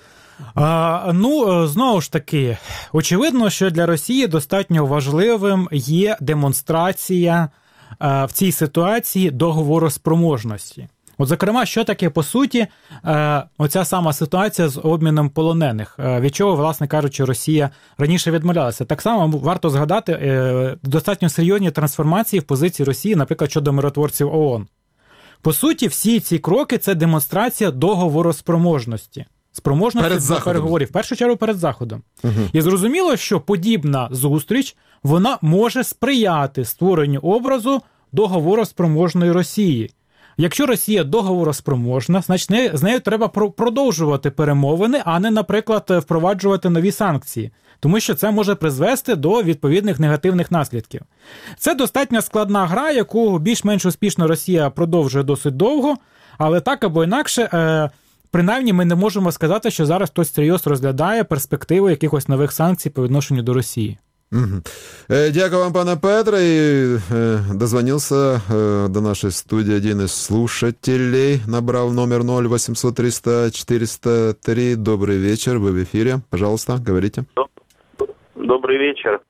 А, ну, знову ж таки, очевидно, що для Росії достатньо важливим є демонстрація а, в цій ситуації договороспроможності. От, зокрема, що таке, по суті, а, оця сама ситуація з обміном полонених, а, від чого, власне кажучи, Росія раніше відмовлялася. Так само варто згадати а, достатньо серйозні трансформації в позиції Росії, наприклад, щодо миротворців ООН. По суті, всі ці кроки – це демонстрація договороспроможності. Спроможності до переговорів. В першу чергу перед Заходом. Угу. І зрозуміло, що подібна зустріч, вона може сприяти створенню образу договороспроможної Росії. Якщо Росія договороспроможна, значить з нею треба продовжувати перемовини, а не, наприклад, впроваджувати нові санкції. Тому що це може призвести до відповідних негативних наслідків. Це достатньо складна гра, яку більш-менш успішно Росія продовжує досить довго, але так або інакше, принаймні ми не можемо сказати, що зараз хтось серйозно розглядає перспективу якихось нових санкцій по відношенню до Росії. Угу. Дякую вам, пане Петре. И дозвонился до нашей студии один из слушателей. Набрал номер ноль восемьсот триста четыреста три. Добрый вечер, вы в эфире. Пожалуйста, говорите. Добрый вечер.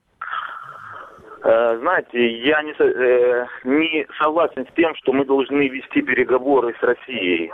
Знаете, я не, не согласен с тем, что мы должны вести переговоры с Россией.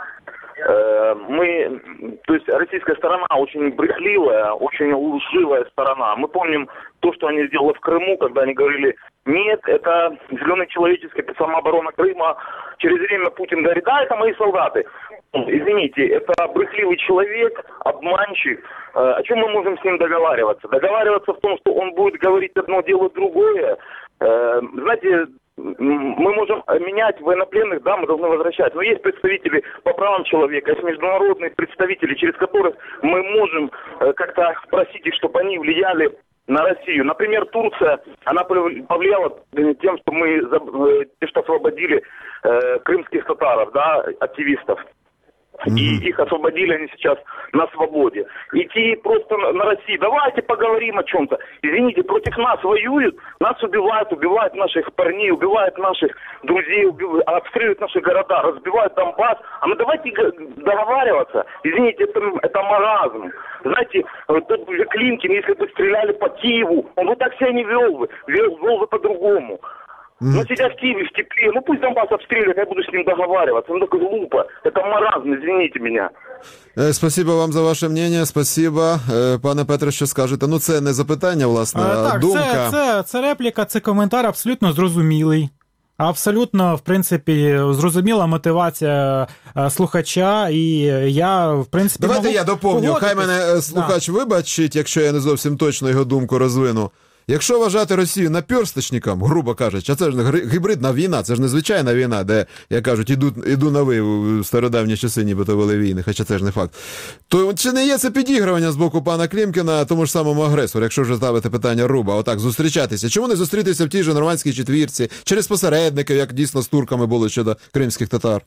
Мы, то есть российская сторона очень брехливая, очень лживая сторона. Мы помним то, что они сделали в Крыму, когда они говорили, нет, это зеленый человеческий, это самооборона Крыма. Через время Путин говорит, да, это мои солдаты. Извините, это брехливый человек, обманщик. О чем мы можем с ним договариваться? Договариваться в том, что он будет говорить одно, делать другое. Знаете, мы можем менять военнопленных, да, мы должны возвращать. Но есть представители по правам человека, есть международные представители, через которых мы можем как-то просить их, чтобы они влияли на Россию. Например, Турция, она повлияла тем, что мы что освободили э, крымских татаров, да, активистов. Mm-hmm. И их освободили, они сейчас на свободе. Идти просто на Россию, давайте поговорим о чем-то. Извините, против нас воюют, нас убивают, убивают наших парней, убивают наших друзей, убивают, обстреливают наши города, разбивают Донбасс. А ну давайте договариваться. Извините, это, это маразм. Знаете, тот же Климкин, если бы стреляли по Киеву, он бы так себя не вел бы, вел, вел бы по-другому. Но сидя в Киеве, в тепле, ну пусть Донбасс обстреливает, я буду с ним договариваться. Ну так глупо, это маразм, извините меня. Спасибо вам за ваше мнення, спасибо. Пане Петре, що скажете? Ну це не запитання, власне, а так, думка. Це, це, це репліка, це коментар абсолютно зрозумілий. Абсолютно, в принципі, зрозуміла мотивація слухача, і я, в принципі, Давайте я доповню, хай мене слухач да. вибачить, якщо я не зовсім точно його думку розвину. Якщо вважати Росію наперсточником, грубо кажучи, а це ж гібридна війна, це ж не звичайна війна, де, як кажуть, іду, іду на ви в стародавні часи, нібито вели війни, хоча це ж не факт. То чи не є це підігрування з боку пана Клімкіна тому ж самому агресору, якщо вже ставити питання руба, отак, зустрічатися? Чому не зустрітися в тій же нормандській четвірці, через посередників, як дійсно з турками було щодо кримських татар?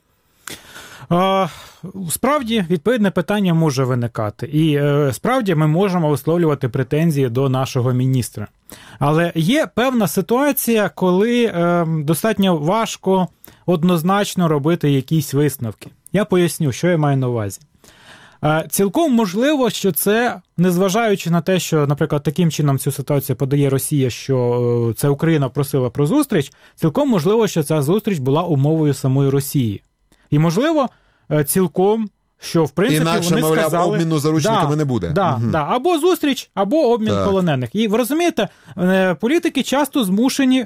А, справді, відповідне питання може виникати. І е, справді ми можемо висловлювати претензії до нашого міністра. Але є певна ситуація, коли е, достатньо важко однозначно робити якісь висновки. Я поясню, що я маю на увазі. Е, цілком можливо, що це, незважаючи на те, що, наприклад, таким чином цю ситуацію подає Росія, що е, це Україна просила про зустріч, цілком можливо, що ця зустріч була умовою самої Росії. І, можливо, цілком, що, в принципі, інакше, вони мовляв, сказали... обміну заручниками да, не буде. Да, угу. да, або зустріч, або обмін так. полонених. І, ви розумієте, політики часто змушені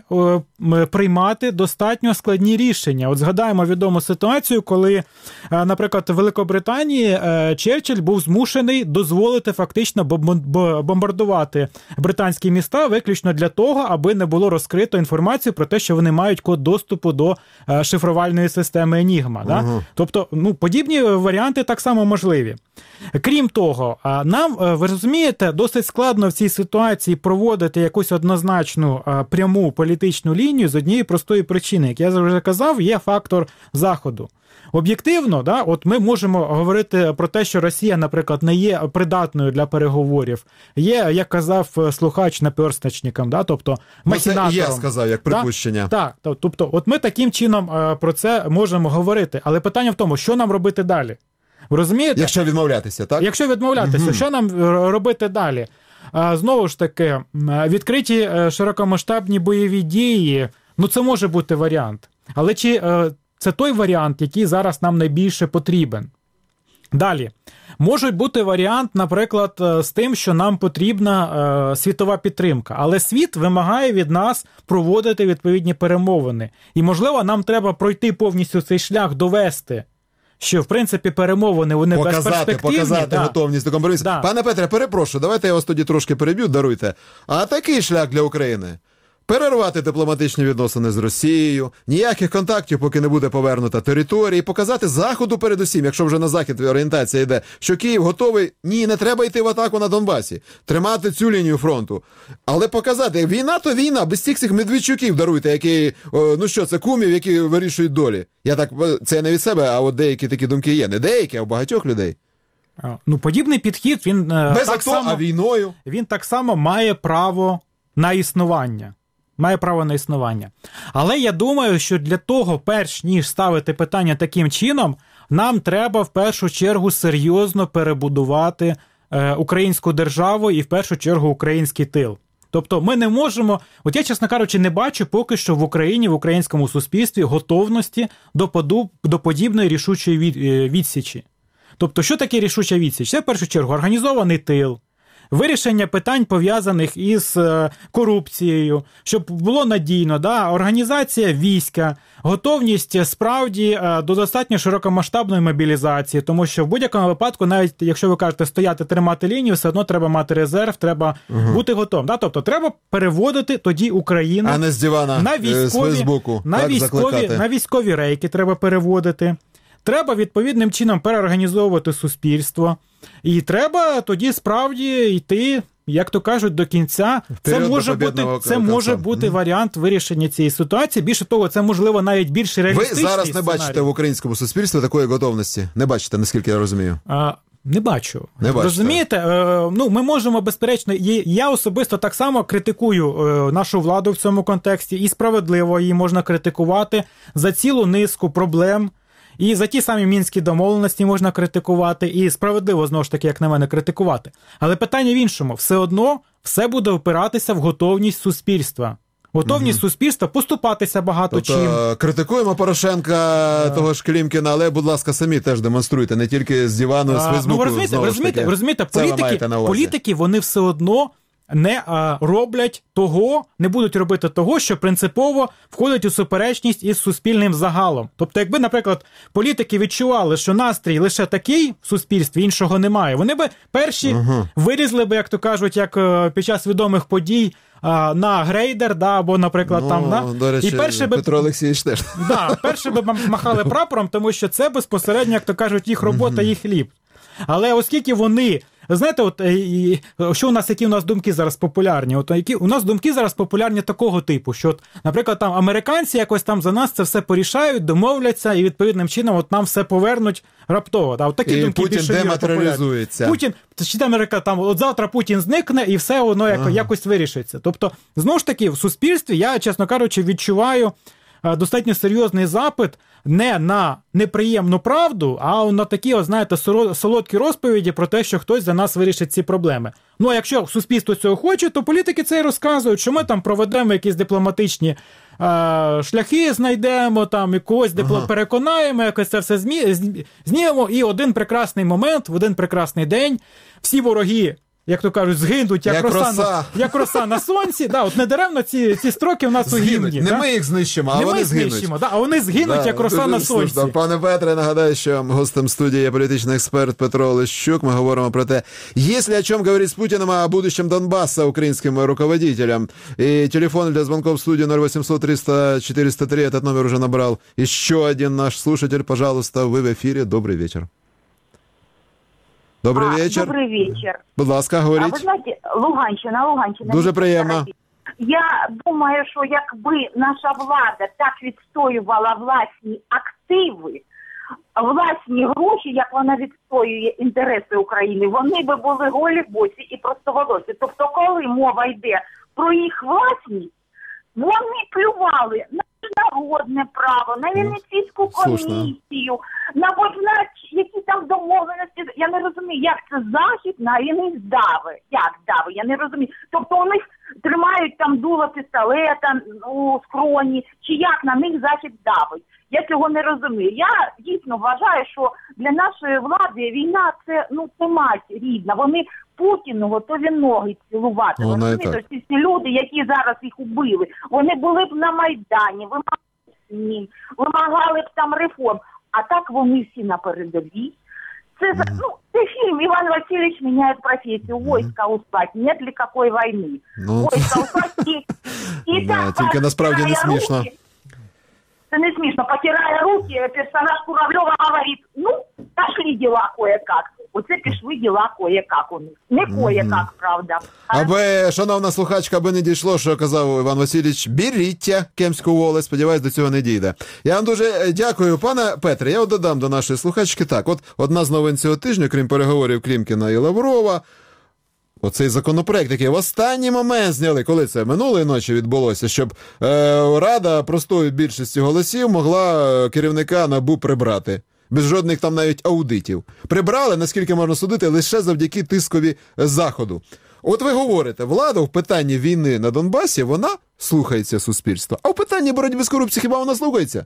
приймати достатньо складні рішення. От згадаємо відому ситуацію, коли, наприклад, в Великобританії Черчилль був змушений дозволити фактично бомбардувати британські міста виключно для того, аби не було розкрито інформацію про те, що вони мають код доступу до шифрувальної системи Енігма. Угу. Да? Тобто, ну, подібні варіанти так само можливі. Крім того, нам, ви розумієте, досить складно в цій ситуації проводити якусь однозначну пряму політичну лінію з однієї простої причини. Як я вже казав, є фактор Заходу. Об'єктивно, да, от ми можемо говорити про те, що Росія, наприклад, не є придатною для переговорів. Є, як казав слухач, наперсточником, да, тобто махінатором. Ну, це я сказав, як припущення. Так, так, тобто, от ми таким чином про це можемо говорити. Але питання в тому, що нам робити далі? Ви розумієте? Якщо відмовлятися, так? Якщо відмовлятися, угу. що нам робити далі? Знову ж таки, відкриті широкомасштабні бойові дії, ну це може бути варіант. Але чи це той варіант, який зараз нам найбільше потрібен? Далі. Може бути варіант, наприклад, з тим, що нам потрібна світова підтримка. Але світ вимагає від нас проводити відповідні перемовини. І, можливо, нам треба пройти повністю цей шлях, довести, що, в принципі, перемовини, вони показати, безперспективні. Показати да. готовність до компромісу. Да. Пане Петре, перепрошую, давайте я вас тоді трошки переб'ю, даруйте. А такий шлях для України? Перервати дипломатичні відносини з Росією, ніяких контактів, поки не буде повернута територія, і показати Заходу передусім, якщо вже на Захід орієнтація йде, що Київ готовий, ні, не треба йти в атаку на Донбасі, тримати цю лінію фронту. Але показати, війна то війна, без цих цих Медведчуків, даруйте, які, ну що, це кумів, які вирішують долі. Я так, це не від себе, а от деякі такі думки є. Не деякі, а у багатьох людей. Ну, подібний підхід, він без так авто, само, а війною. Він так само має право на існування. Має право на існування. Але я думаю, що для того, перш ніж ставити питання таким чином, нам треба в першу чергу серйозно перебудувати е, українську державу і в першу чергу український тил. Тобто ми не можемо, от я, чесно кажучи, не бачу поки що в Україні, в українському суспільстві готовності до, поду, до подібної рішучої від, е, відсічі. Тобто, що таке рішуча відсіч? Це в першу чергу організований тил, вирішення питань, пов'язаних із корупцією, щоб було надійно, да? Організація війська, готовність справді до достатньо широкомасштабної мобілізації, тому що в будь-якому випадку, навіть якщо ви кажете стояти, тримати лінію, все одно треба мати резерв, треба угу. бути готовим. Да? Тобто треба переводити тоді Україну а не з дивана, на військові, з Фейсбуку, на військові, на військові рейки треба переводити. Треба відповідним чином переорганізовувати суспільство. І треба тоді справді йти як то кажуть, до кінця. Це може бути, це може бути варіант вирішення цієї ситуації. Більше того, це, можливо, навіть більш реалістичний Ви зараз не сценарій. бачите в українському суспільстві такої готовності? Не бачите, наскільки я розумію? А, не бачу. Не Розумієте? Е, ну, ми можемо, безперечно, і я особисто так само критикую е, нашу владу в цьому контексті, і справедливо її можна критикувати за цілу низку проблем. І за ті самі мінські домовленості можна критикувати, і справедливо, знову ж таки, як на мене, критикувати. Але питання в іншому. Все одно все буде опиратися в готовність суспільства. Готовність угу. суспільства поступатися багато тобто, чим. Критикуємо Порошенка, а... того ж Клімкіна, але, будь ласка, самі теж демонструйте, не тільки з дивану, з Фейсбуку. Ну, ви розумієте, ви розумієте, ви розумієте політики, політики, вони все одно не а, роблять того, не будуть робити того, що принципово входить у суперечність із суспільним загалом. Тобто, якби, наприклад, політики відчували, що настрій лише такий в суспільстві, іншого немає, вони би перші угу. вилізли би, як то кажуть, як під час відомих подій, на грейдер, да, або, наприклад, ну, там, да, до речі, і перше би, Петро Олексійович теж. Да, перше би махали прапором, тому що це безпосередньо, як то кажуть, їх робота, їх хліб. Але оскільки вони, знаєте, от і, що у нас, які у нас думки зараз популярні? От які у нас думки зараз популярні такого типу, що, от, наприклад, там американці якось там за нас це все порішають, домовляться і відповідним чином от нам все повернуть раптово. Та, от такі і думки Путін більше дематеріалізується. Путін, чи там Америка там, от завтра Путін зникне і все воно як, ага. якось вирішиться. Тобто, знову ж таки, в суспільстві я, чесно кажучи, відчуваю достатньо серйозний запит не на неприємну правду, а на такі, от, знаєте, солодкі розповіді про те, що хтось за нас вирішить ці проблеми. Ну, а якщо суспільство цього хоче, то політики це і розказують, що ми там проведемо якісь дипломатичні е, шляхи, знайдемо, там, і когось дипло... ага. переконаємо, якось це все змі... знімемо, і один прекрасний момент, в один прекрасний день всі вороги, як то кажуть, згинуть, як, як, роса, роса. На, як роса на сонці. Да, от недаремно ці, ці строки у нас згинуть. у гімні. Не да? ми їх знищимо, а не вони ми згинуть. Знищимо, да, а вони згинуть, да, як роса на сонці. Слушно. Пане Петре, нагадаю, що гостем студії є політичний експерт Петро Олещук. Ми говоримо про те, есть ли о чем говорить с Путиным о будущем Донбасса украинским руководителям. И телефон для звонков в студию ноль восемьсот триста четыреста три, этот номер уже набрал еще один наш слушатель. Пожалуйста, вы в эфире. Добрый вечер. Добрий а, вечір. Добрий вечір. Будь ласка, говоріть. А ви знаєте, Луганщина, Луганщина. Дуже приємно. Я думаю, що якби наша влада так відстоювала власні активи, власні гроші, як вона відстоює інтереси України, вони би були голі, босі і простоволосі. Тобто, коли мова йде про їх власність, вони плювали на міжнародне право, на Венеційську комісію, на, на які там домовленості. Я не розумію, як це Захід на них дави. Як дави? Я не розумію. Тобто у них тримають там дуло пістолета у скроні, чи як на них Захід давить. Я цього не розумію. Я дійсно вважаю, що для нашої влади війна це, ну, це мать рідна. Вони Путіну готові ноги цілувати. Вона Розумієте, ці всі люди, які зараз їх убили, вони були б на Майдані, вимагали, вимагали б там реформ. А так вони всі на передовій. Це, mm. ну, це фільм «Иван Васильевич меняет профессию». Войска услать. Нет ли какой войны? Ну... Войска услать. І, і да, так, тільки насправді не смішно. Руки, це не смішно. Потирая руки, персонаж Куравлева говорить, ну, пошли дела кое-как. Оце пішли діла кое-как у них. Не кое-как, mm-hmm. правда. А... Аби, шановна слухачка, аби не дійшло, що казав Іван Васильович, беріть Кемську волость, сподіваюсь, до цього не дійде. Я вам дуже дякую, пане Петре, я додам до нашої слухачки. Так, от одна з новин цього тижня, крім переговорів Клімкіна і Лаврова, оцей законопроект, який в останній момент зняли, коли це минулої ночі відбулося, щоб е, Рада простою більшістю голосів могла керівника НАБУ прибрати. Без жодних там навіть аудитів. Прибрали, наскільки можна судити, лише завдяки тискові Заходу. От ви говорите, влада в питанні війни на Донбасі, вона слухається суспільства. А в питанні боротьби з корупцією хіба вона слухається?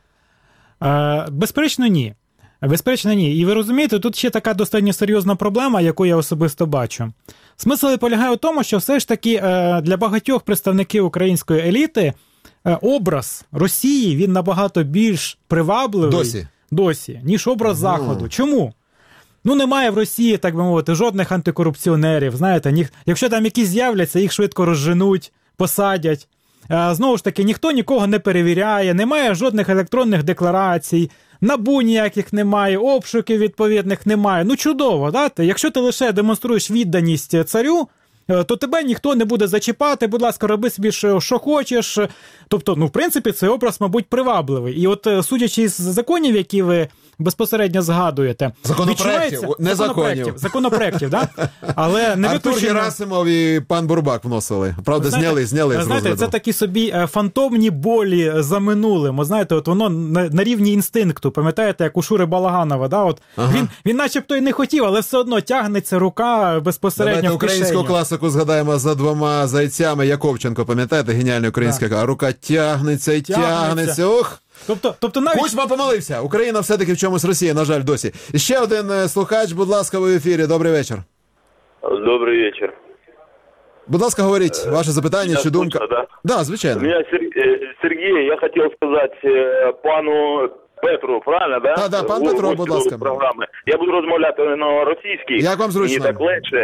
Е, безперечно, ні. Безперечно, ні. І ви розумієте, тут ще така достатньо серйозна проблема, яку я особисто бачу. Смисл полягає в тому, що все ж таки е, для багатьох представників української еліти е, образ Росії, він набагато більш привабливий. Досі. Досі, ніж образ ага. Заходу. Чому? Ну, немає в Росії, так би мовити, жодних антикорупціонерів, знаєте, ні... якщо там якісь з'являться, їх швидко розженуть, посадять. А, знову ж таки, ніхто нікого не перевіряє, немає жодних електронних декларацій, НАБУ ніяких немає, обшуків відповідних немає. Ну, чудово, да? Якщо ти лише демонструєш відданість царю, то тебе ніхто не буде зачіпати, будь ласка, роби собі, що хочеш. Тобто, ну, в принципі, цей образ, мабуть, привабливий. І от, судячи з законів, які ви безпосередньо згадуєте... Законопроєктів, не законів. Законопроєктів, так? Але не Артур виключено... Герасимов і пан Бурбак вносили. Правда, знаєте, зняли, зняли з знаєте, розгляду. це такі собі фантомні болі за минулим. О, знаєте, от воно на, на рівні інстинкту. Пам'ятаєте, як у Шури Балаганова, да? От ага. він, він начебто і не хотів, але все одно тягнеться рука безпосередньо Давайте в кишеню. українську класику згадаємо за двома зайцями. Яковченко, пам'ятаєте, геніальний український, а рука тягнеться і тягнеться. тягнеться. Ох! Тобто, тобто навіть... Кучма помилився. Україна все-таки в чомусь Росія, на жаль, досі. І ще один слухач, будь ласка, ви в ефірі. Добрий вечір. Добрий вечір. Будь ласка, говоріть, ваше запитання чи думка. Слышно, да? Да, звичайно. Меня Сергей, я хотел сказать пану Петру, правильно, да? Так, да, пан Петро, будь ласка. Програми. Я буду розмовляти на російській. Як вам зручно? Мені так легше.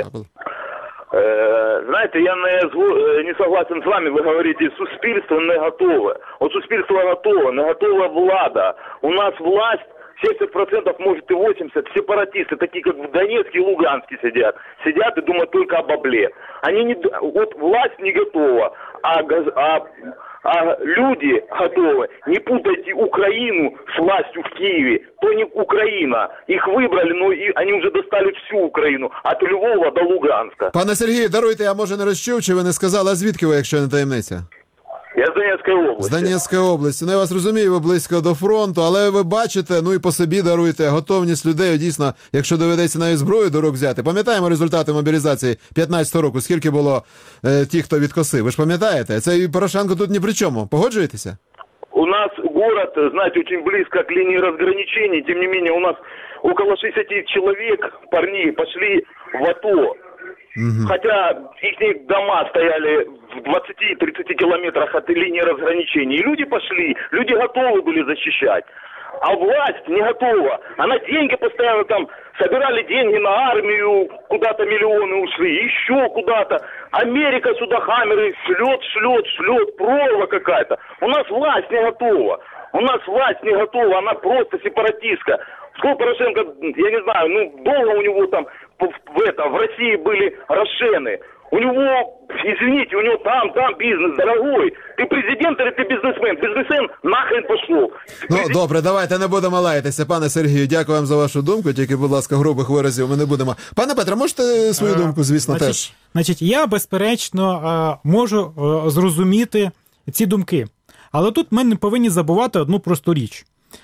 Знаєте, я не, не согласен з вами, ви говорите, суспільство не готове. От суспільство готове, не готова влада. У нас власть семьдесят процентов, может и восемьдесят процентов, сепаратисты, такие как в Донецке и Луганске сидят. Сидят и думают только о бабле. Они не, вот власть не готова, а, а, а люди готовы. Не путайте Украину с властью в Киеве. То не Украина. Их выбрали, но и они уже достали всю Украину. От Львова до Луганска. Пане Сергію, даруйте, я може не розчув, чи ви не сказали, а звідки ви, якщо не таємниця? Я з Донецької області. З Донецької області. Ну, я вас розумію, ви близько до фронту, але ви бачите, ну і по собі даруєте готовність людей, дійсно, якщо доведеться навіть зброю до рук взяти. Пам'ятаємо результати мобілізації п'ятнадцятого року, скільки було е, тих, хто відкосив? Ви ж пам'ятаєте? Це і Порошенко тут ні при чому. Погоджуєтеся? У нас город, знаете, очень близко к линии разграничений, тем не менее, у нас около шестьдесят человек, парней, пошли в АТО. Угу. Хотя их дома стояли в двадцати-тридцати километрах от линии разграничений. И люди пошли, люди готовы были защищать. А власть не готова. Она деньги постоянно там, собирали деньги на армию, куда-то миллионы ушли, еще куда-то. Америка сюда хаммеры шлет, шлет, шлет, прорва какая-то. У нас власть не готова. У нас власть не готова, она просто сепаратистка. Сколько Порошенко, я не знаю, ну долго у него там в, этом, в России были рошены. У него, извините, у него там, там бизнес, дорогой. Ты президент или ты бизнесмен? Бизнесмен нахрен пошел. Ну, Президент... добре, давайте не будемо лаятися. Пане Сергію, дякую вам за вашу думку. Тільки, будь ласка, грубих виразів ми не будемо. Пане Петре, можете свою думку, звісно, значить, теж? Значить, я, безперечно, можу зрозуміти ці думки. Але тут ми не повинні забувати одну просту річ.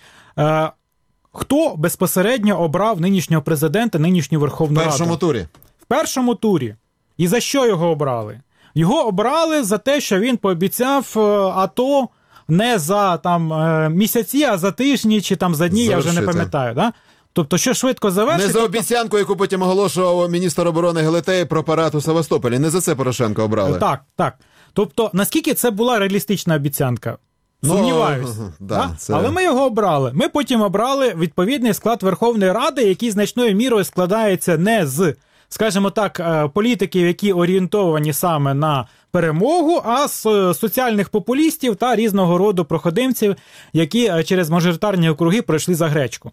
Хто безпосередньо обрав нинішнього президента, нинішню Верховну Раду? В першому турі. В першому турі. І за що його обрали? Його обрали за те, що він пообіцяв АТО не за там місяці, а за тижні чи там за дні, завершити. Я вже не пам'ятаю. Да? Тобто, що швидко завершити. Не за обіцянку, яку потім оголошував міністр оборони Гелетей про парад у Севастополі. Не за це Порошенка обрали. Так, так. Тобто, наскільки це була реалістична обіцянка? Сумніваюсь. Ну, да, да? Це... Але ми його обрали. Ми потім обрали відповідний склад Верховної Ради, який значною мірою складається не з, скажімо так, політиків, які орієнтовані саме на перемогу, а з соціальних популістів та різного роду проходимців, які через мажоритарні округи пройшли за гречку.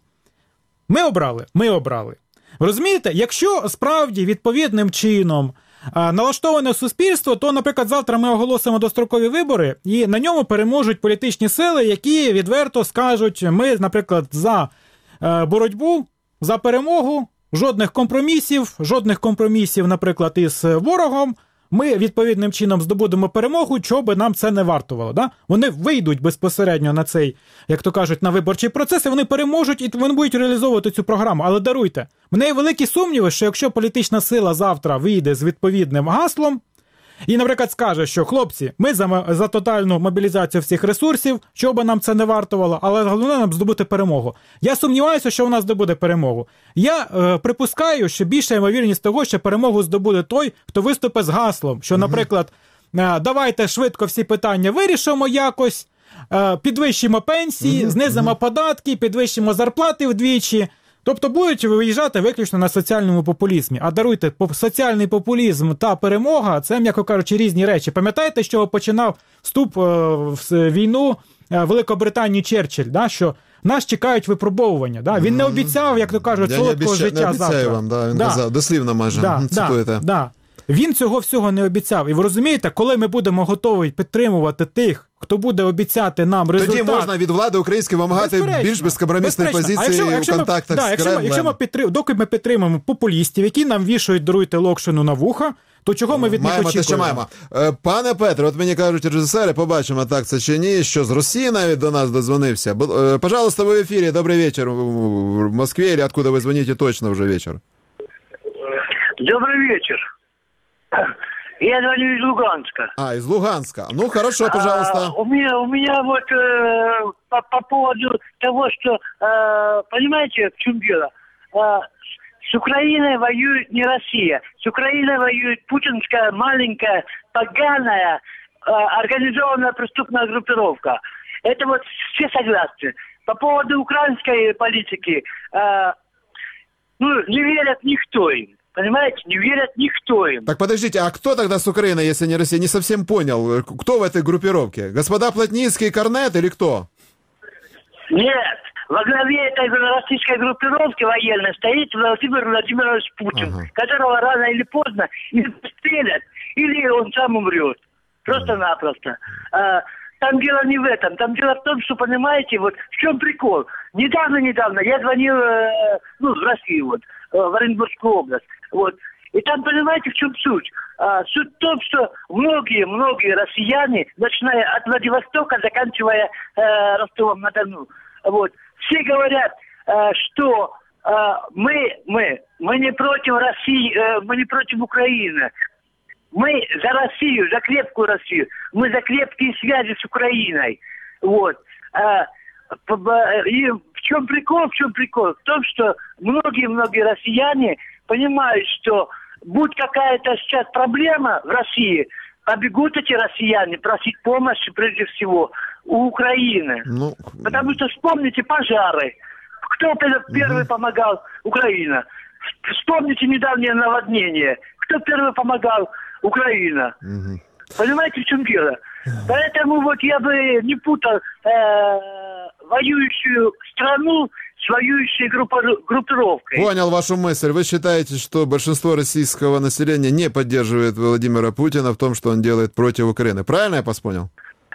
Ми обрали? Ми обрали. Ви розумієте, якщо справді відповідним чином налаштоване суспільство, то, наприклад, завтра ми оголосимо дострокові вибори, і на ньому переможуть політичні сили, які відверто скажуть, ми, наприклад, за боротьбу, за перемогу, жодних компромісів, жодних компромісів, наприклад, із ворогом, ми відповідним чином здобудемо перемогу, чого би нам це не вартувало. Да? Вони вийдуть безпосередньо на цей, як то кажуть, на виборчий процес, і вони переможуть, і вони будуть реалізовувати цю програму. Але даруйте, в неї великі сумніви, що якщо політична сила завтра вийде з відповідним гаслом, і, наприклад, скаже, що хлопці, ми за, за тотальну мобілізацію всіх ресурсів, чого би нам це не вартувало, але головне нам здобути перемогу. Я сумніваюся, що вона здобуде перемогу. Я е, припускаю, що більша ймовірність того, що перемогу здобуде той, хто виступить з гаслом, що, наприклад, е, давайте швидко всі питання вирішимо якось, е, підвищимо пенсії, mm-hmm. знизимо mm-hmm. податки, підвищимо зарплати вдвічі. Тобто будуть виїжджати виключно на соціальному популізмі. А даруйте, соціальний популізм та перемога – це, м'яко кажучи, різні речі. Пам'ятаєте, що починав вступ в війну Великобританії Черчилль, да, що нас чекають випробовування. Да? Він не обіцяв, як то кажуть, солодкого життя завтра. Не обіцяю вам, да, він да. казав, дослівно майже, да, цитуєте. Да, да. Він цього всього не обіцяв. І ви розумієте, коли ми будемо готові підтримувати тих, хто буде обіцяти нам результат... Тоді можна від влади української вимагати більш безкомпромісної позиції у контактах да, з якщо Кремлем. Ми, якщо ми підтрим... Доки ми підтримуємо популістів, які нам вішають, даруйте локшину на вуха, то чого ми від них маємо очікуємо? Маємо те, що маємо. Пане Петре, от мені кажуть режисери, побачимо, так це чи ні, що з Росії навіть до нас дозвонився. Пожалуйста, ви в ефірі, добрий вечір в Москве, или откуда ви дзвоните, точно вже вечір. Добрый вечер. Я звоню из Луганска. А, из Луганска. Ну, хорошо, пожалуйста. А, у меня, у меня вот э, по, по поводу того, что, э, понимаете, в чем дело? Э, с Украиной воюет не Россия. С Украиной воюет путинская маленькая, поганая, э, организованная преступная группировка. Это вот все согласны. По поводу украинской политики, э, ну, не верят никто им. Понимаете, не верят никто им. Так подождите, а кто тогда с Украины, если не Россия? Не совсем понял. Кто в этой группировке? Господа Плотницкий, Корнет или кто? Нет. Во главе этой российской группировки военной стоит Владимир Владимирович Путин, ага. которого рано или поздно или стрелят, или он сам умрет. Просто-напросто. А, там дело не в этом. Там дело в том, что, понимаете, вот в чем прикол. Недавно-недавно я звонил, э, ну, в Россию, вот, э, в Оренбургскую область. Вот. И там, понимаете, в чем суть? А, суть в том, что многие-многие россияне, начиная от Владивостока, заканчивая э, Ростовом-на-Дону, вот, все говорят, э, что э, мы, мы, мы не против России, э, мы не против Украины. Мы за Россию, за крепкую Россию. Мы за крепкие связи с Украиной. Вот. А, и в чем прикол? В чем прикол? В том, что многие-многие россияне понимают, что будь какая-то сейчас проблема в России, побегут эти россияне просить помощи прежде всего у Украины. Ну... Потому что вспомните пожары. Кто первый угу. помогал? Украина. Вспомните недавнее наводнение. Кто первый помогал? Украина. Угу. Понимаете, в чем дело? Поэтому вот я бы не путал э, воюющую страну с воюющей группировкой. Понял вашу мысль. Вы считаете, что большинство российского населения не поддерживает Владимира Путина в том, что он делает против Украины? Правильно я вас понял?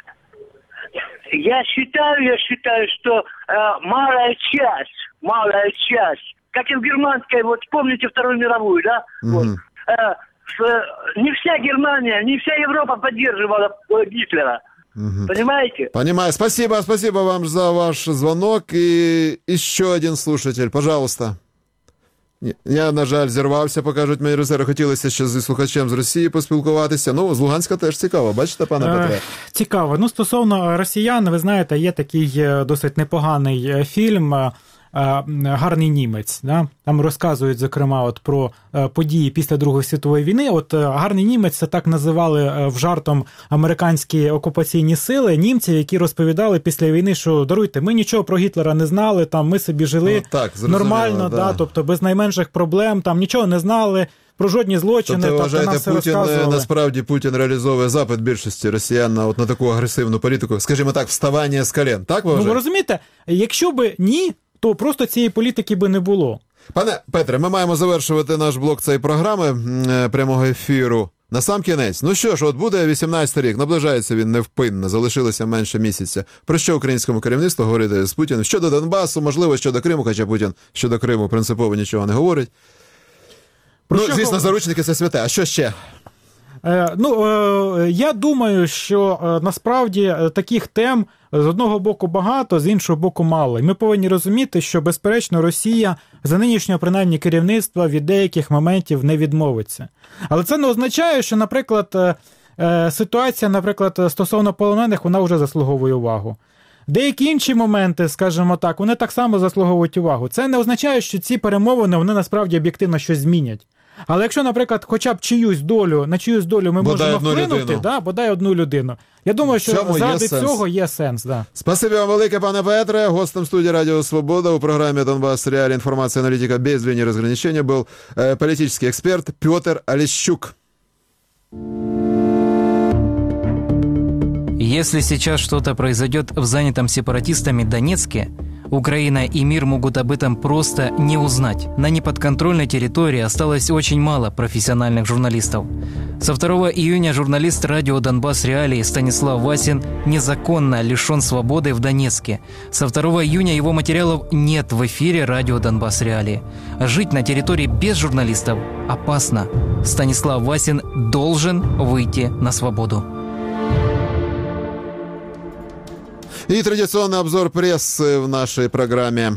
Я считаю, я считаю, что э, малая часть, малая часть, как и в германской, вот помните Вторую мировую, да? Mm-hmm. Вот, э, не вся Германия, не вся Европа поддерживала Гитлера. Угу. Понимаете? Понимаю. Спасибо, спасибо вам за ваш звонок. И еще один слушатель, пожалуйста. Я, на жаль, зірвався, покажуть мені режисери. Хотілося ще зі слухачем з Росії поспілкуватися. Ну, з Луганська теж цікаво. Бачите, пане Петре? Цікаво. Ну, стосовно росіян, ви знаєте, є такий досить непоганий фільм «Гарний німець». Да? Там розказують, зокрема, от про події після Другої світової війни. От «Гарний німець» – це так називали в жартом американські окупаційні сили, німців, які розповідали після війни, що, даруйте, ми нічого про Гітлера не знали, там ми собі жили ну, так, нормально, да. Да, тобто без найменших проблем, там нічого не знали, про жодні злочини. Тобто, вважаєте, нам все Путін, розказували. насправді, Путін реалізовує запит більшості росіян на, от, на таку агресивну політику, скажімо так, вставання з колін. Так ви вважаєте? Ну, ви розумієте, якщо би ні, то просто цієї політики би не було. Пане Петре, ми маємо завершувати наш блок цієї програми прямого ефіру. На сам кінець. Ну що ж, от буде вісімнадцятий рік, наближається він невпинно, залишилося менше місяця. Про що українському керівництву говорити з Путіним? Щодо Донбасу, можливо, щодо Криму, хоча Путін щодо Криму принципово нічого не говорить. Про ну, звісно, заручники – це святе. А що ще? Е, ну, е, я думаю, що е, насправді таких тем з одного боку багато, з іншого боку мало. І ми повинні розуміти, що, безперечно, Росія за нинішнього, принаймні, керівництва від деяких моментів не відмовиться. Але це не означає, що, наприклад, е, е, ситуація, наприклад, стосовно полонених, вона вже заслуговує увагу. Деякі інші моменти, скажімо так, вони так само заслуговують увагу. Це не означає, що ці перемовини, вони насправді об'єктивно щось змінять. Але якщо, наприклад, хоча б чиюсь долю, на чиюсь долю ми бодай можемо вплинути, да, бодай одну людину. Я думаю, що заради цього є сенс. Да. Спасибі вам велике, пане Петре. Гостем студії Радіо Свобода у програмі «Донбас. Реалии. Информация, аналитика без линии разграничения» был э, политический эксперт Петр Олещук. Если сейчас что-то произойдет в занятом сепаратистами Донецке, Украина и мир могут об этом просто не узнать. На неподконтрольной территории осталось очень мало профессиональных журналистов. Со второго июня журналист радио «Донбасс Реалии» Станислав Васин незаконно лишен свободы в Донецке. Со второго июня его материалов нет в эфире радио «Донбасс Реалии». Жить на территории без журналистов опасно. Станислав Васин должен выйти на свободу. И традиционный обзор прессы в нашей программе.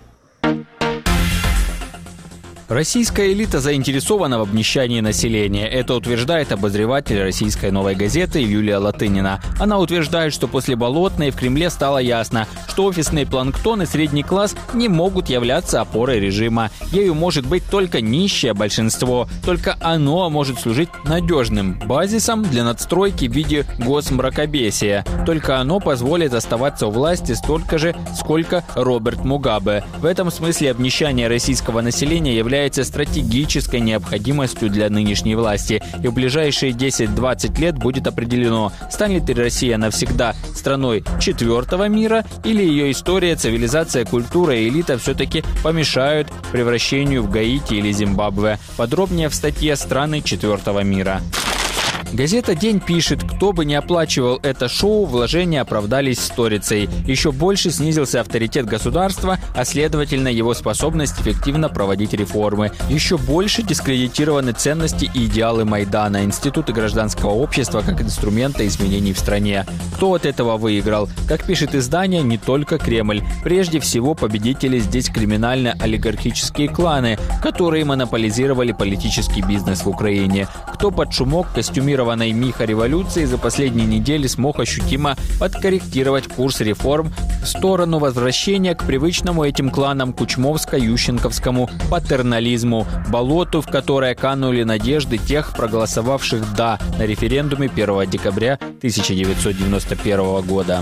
Российская элита заинтересована в обнищании населения. Это утверждает обозреватель российской «Новой газеты» Юлия Латынина. Она утверждает, что после Болотной в Кремле стало ясно, что офисный планктон и средний класс не могут являться опорой режима. Ею может быть только нищее большинство. Только оно может служить надежным базисом для надстройки в виде госмракобесия. Только оно позволит оставаться у власти столько же, сколько Роберт Мугабе. В этом смысле обнищание российского населения является является стратегической необходимостью для нынешней власти. И в ближайшие десять-двадцать лет будет определено, станет ли Россия навсегда страной четвертого мира, или ее история, цивилизация, культура и элита все-таки помешают превращению в Гаити или Зимбабве. Подробнее в статье «Страны четвертого мира». Газета «День» пишет, кто бы не оплачивал это шоу, вложения оправдались сторицей. Еще больше снизился авторитет государства, а следовательно его способность эффективно проводить реформы. Еще больше дискредитированы ценности и идеалы Майдана, институты гражданского общества как инструмента изменений в стране. Кто от этого выиграл? Как пишет издание, не только Кремль. Прежде всего победители здесь криминально-олигархические кланы, которые монополизировали политический бизнес в Украине. Кто под шумок костюмированной миха революции за последние недели смог ощутимо подкорректировать курс реформ в сторону возвращения к привычному этим кланам кучмовско-ющенковскому патернализму, болоту, в которое канули надежды тех, проголосовавших «да» на референдуме первого декабря тысяча девятьсот девяносто первого года.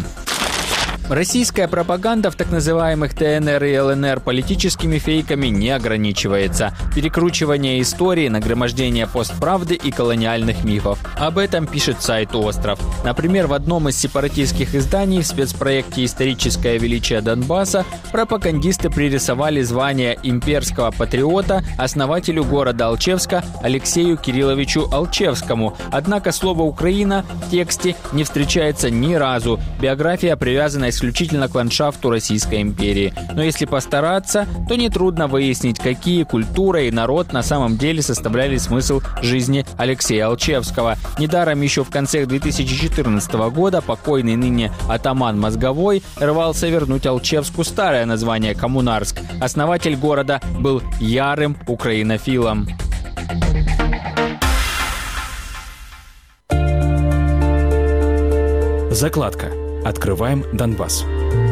Российская пропаганда в так называемых ТНР и ЛНР политическими фейками не ограничивается. Перекручивание истории, нагромождение постправды и колониальных мифов. Об этом пишет сайт «Остров». Например, в одном из сепаратистских изданий в спецпроекте «Историческое величие Донбасса» пропагандисты пририсовали звание имперского патриота основателю города Алчевска Алексею Кирилловичу Алчевскому. Однако слово «Украина» в тексте не встречается ни разу. Биография привязана исключительно к ландшафту Российской империи. Но если постараться, то нетрудно выяснить, какие культура и народ на самом деле составляли смысл жизни Алексея Алчевского. Недаром еще в конце две тысячи четырнадцатого года покойный ныне атаман Мозговой рвался вернуть Алчевску старое название Коммунарск. Основатель города был ярым украинофилом. Закладка. Откриваємо Донбас.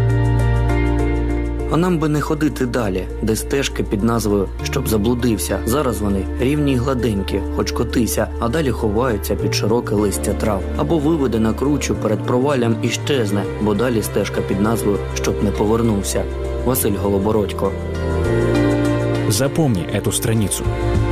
А нам би не ходити далі, де стежки під назвою «Щоб заблудився». Зараз вони рівні й гладенькі, хоч котися, а далі ховаються під широке листя трав. Або виведе на кручу перед провалям і щезне, бо далі стежка під назвою «Щоб не повернувся». Василь Голобородько. Запомни эту страницу.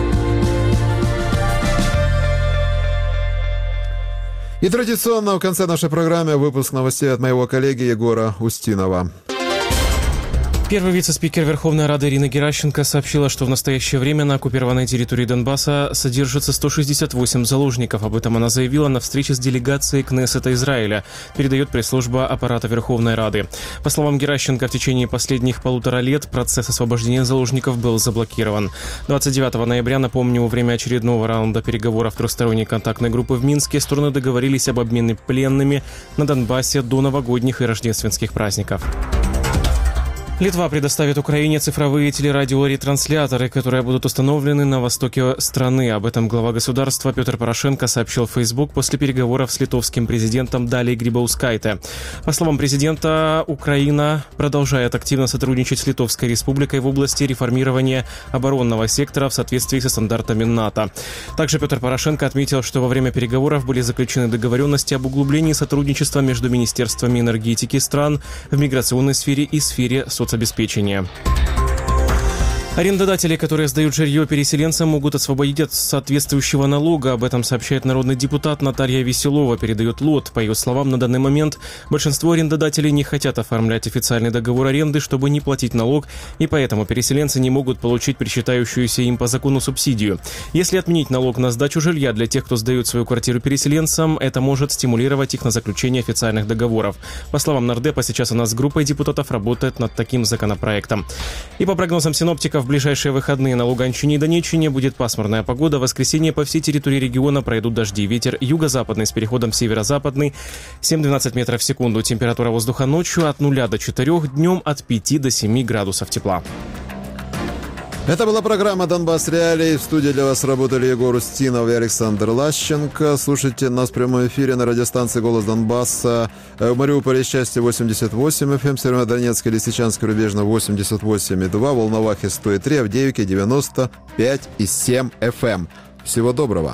И традиционно в конце нашей программы выпуск новостей от моего коллеги Егора Устинова. Первый вице-спикер Верховной Рады Ирина Геращенко сообщила, что в настоящее время на оккупированной территории Донбасса содержится сто шестьдесят восемь заложников. Об этом она заявила на встрече с делегацией Кнессета Израиля, передает пресс-служба аппарата Верховной Рады. По словам Геращенко, в течение последних полутора лет процесс освобождения заложников был заблокирован. двадцать девятого ноября, напомню, во время очередного раунда переговоров трехсторонней контактной группы в Минске стороны договорились об обмене пленными на Донбассе до новогодних и рождественских праздников. Литва предоставит Украине цифровые телерадиоретрансляторы, которые будут установлены на востоке страны. Об этом глава государства Петр Порошенко сообщил в Facebook после переговоров с литовским президентом Далией Грибаускайте. По словам президента, Украина продолжает активно сотрудничать с Литовской Республикой в области реформирования оборонного сектора в соответствии со стандартами НАТО. Также Петр Порошенко отметил, что во время переговоров были заключены договоренности об углублении сотрудничества между министерствами энергетики стран в миграционной сфере и сфере соцобеспечения. Арендодатели, которые сдают жилье переселенцам, могут освободить от соответствующего налога. Об этом сообщает народный депутат Наталья Веселова, передает ЛОТ. По ее словам, на данный момент большинство арендодателей не хотят оформлять официальный договор аренды, чтобы не платить налог, и поэтому переселенцы не могут получить причитающуюся им по закону субсидию. Если отменить налог на сдачу жилья для тех, кто сдает свою квартиру переселенцам, это может стимулировать их на заключение официальных договоров. По словам нардепа, сейчас она с группой депутатов работает над таким законопроектом. И по прогнозам синоптиков, в ближайшие выходные на Луганщине и Донеччине будет пасмурная погода. В воскресенье по всей территории региона пройдут дожди. Ветер юго-западный с переходом в северо-западный семь-двенадцать метров в секунду. Температура воздуха ночью от нуля до четырёх, днем от пяти до семи градусов тепла. Это была программа «Донбасс Реалии». В студии для вас работали Егор Устинов и Александр Лащенко. Слушайте нас в прямом эфире на радиостанции «Голос Донбасса». В Мариуполе «Счастье» восемьдесят восемь эф эм, Северодонецке, Лисичанске, Рубежном восемьдесят восемь и два, Волновахе сто и три, Авдеевке девяносто пять и семь эф эм. Всего доброго.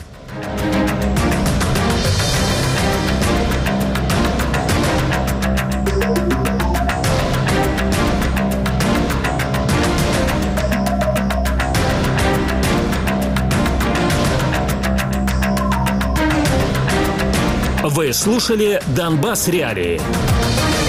Вы слушали «Донбасс Реалии».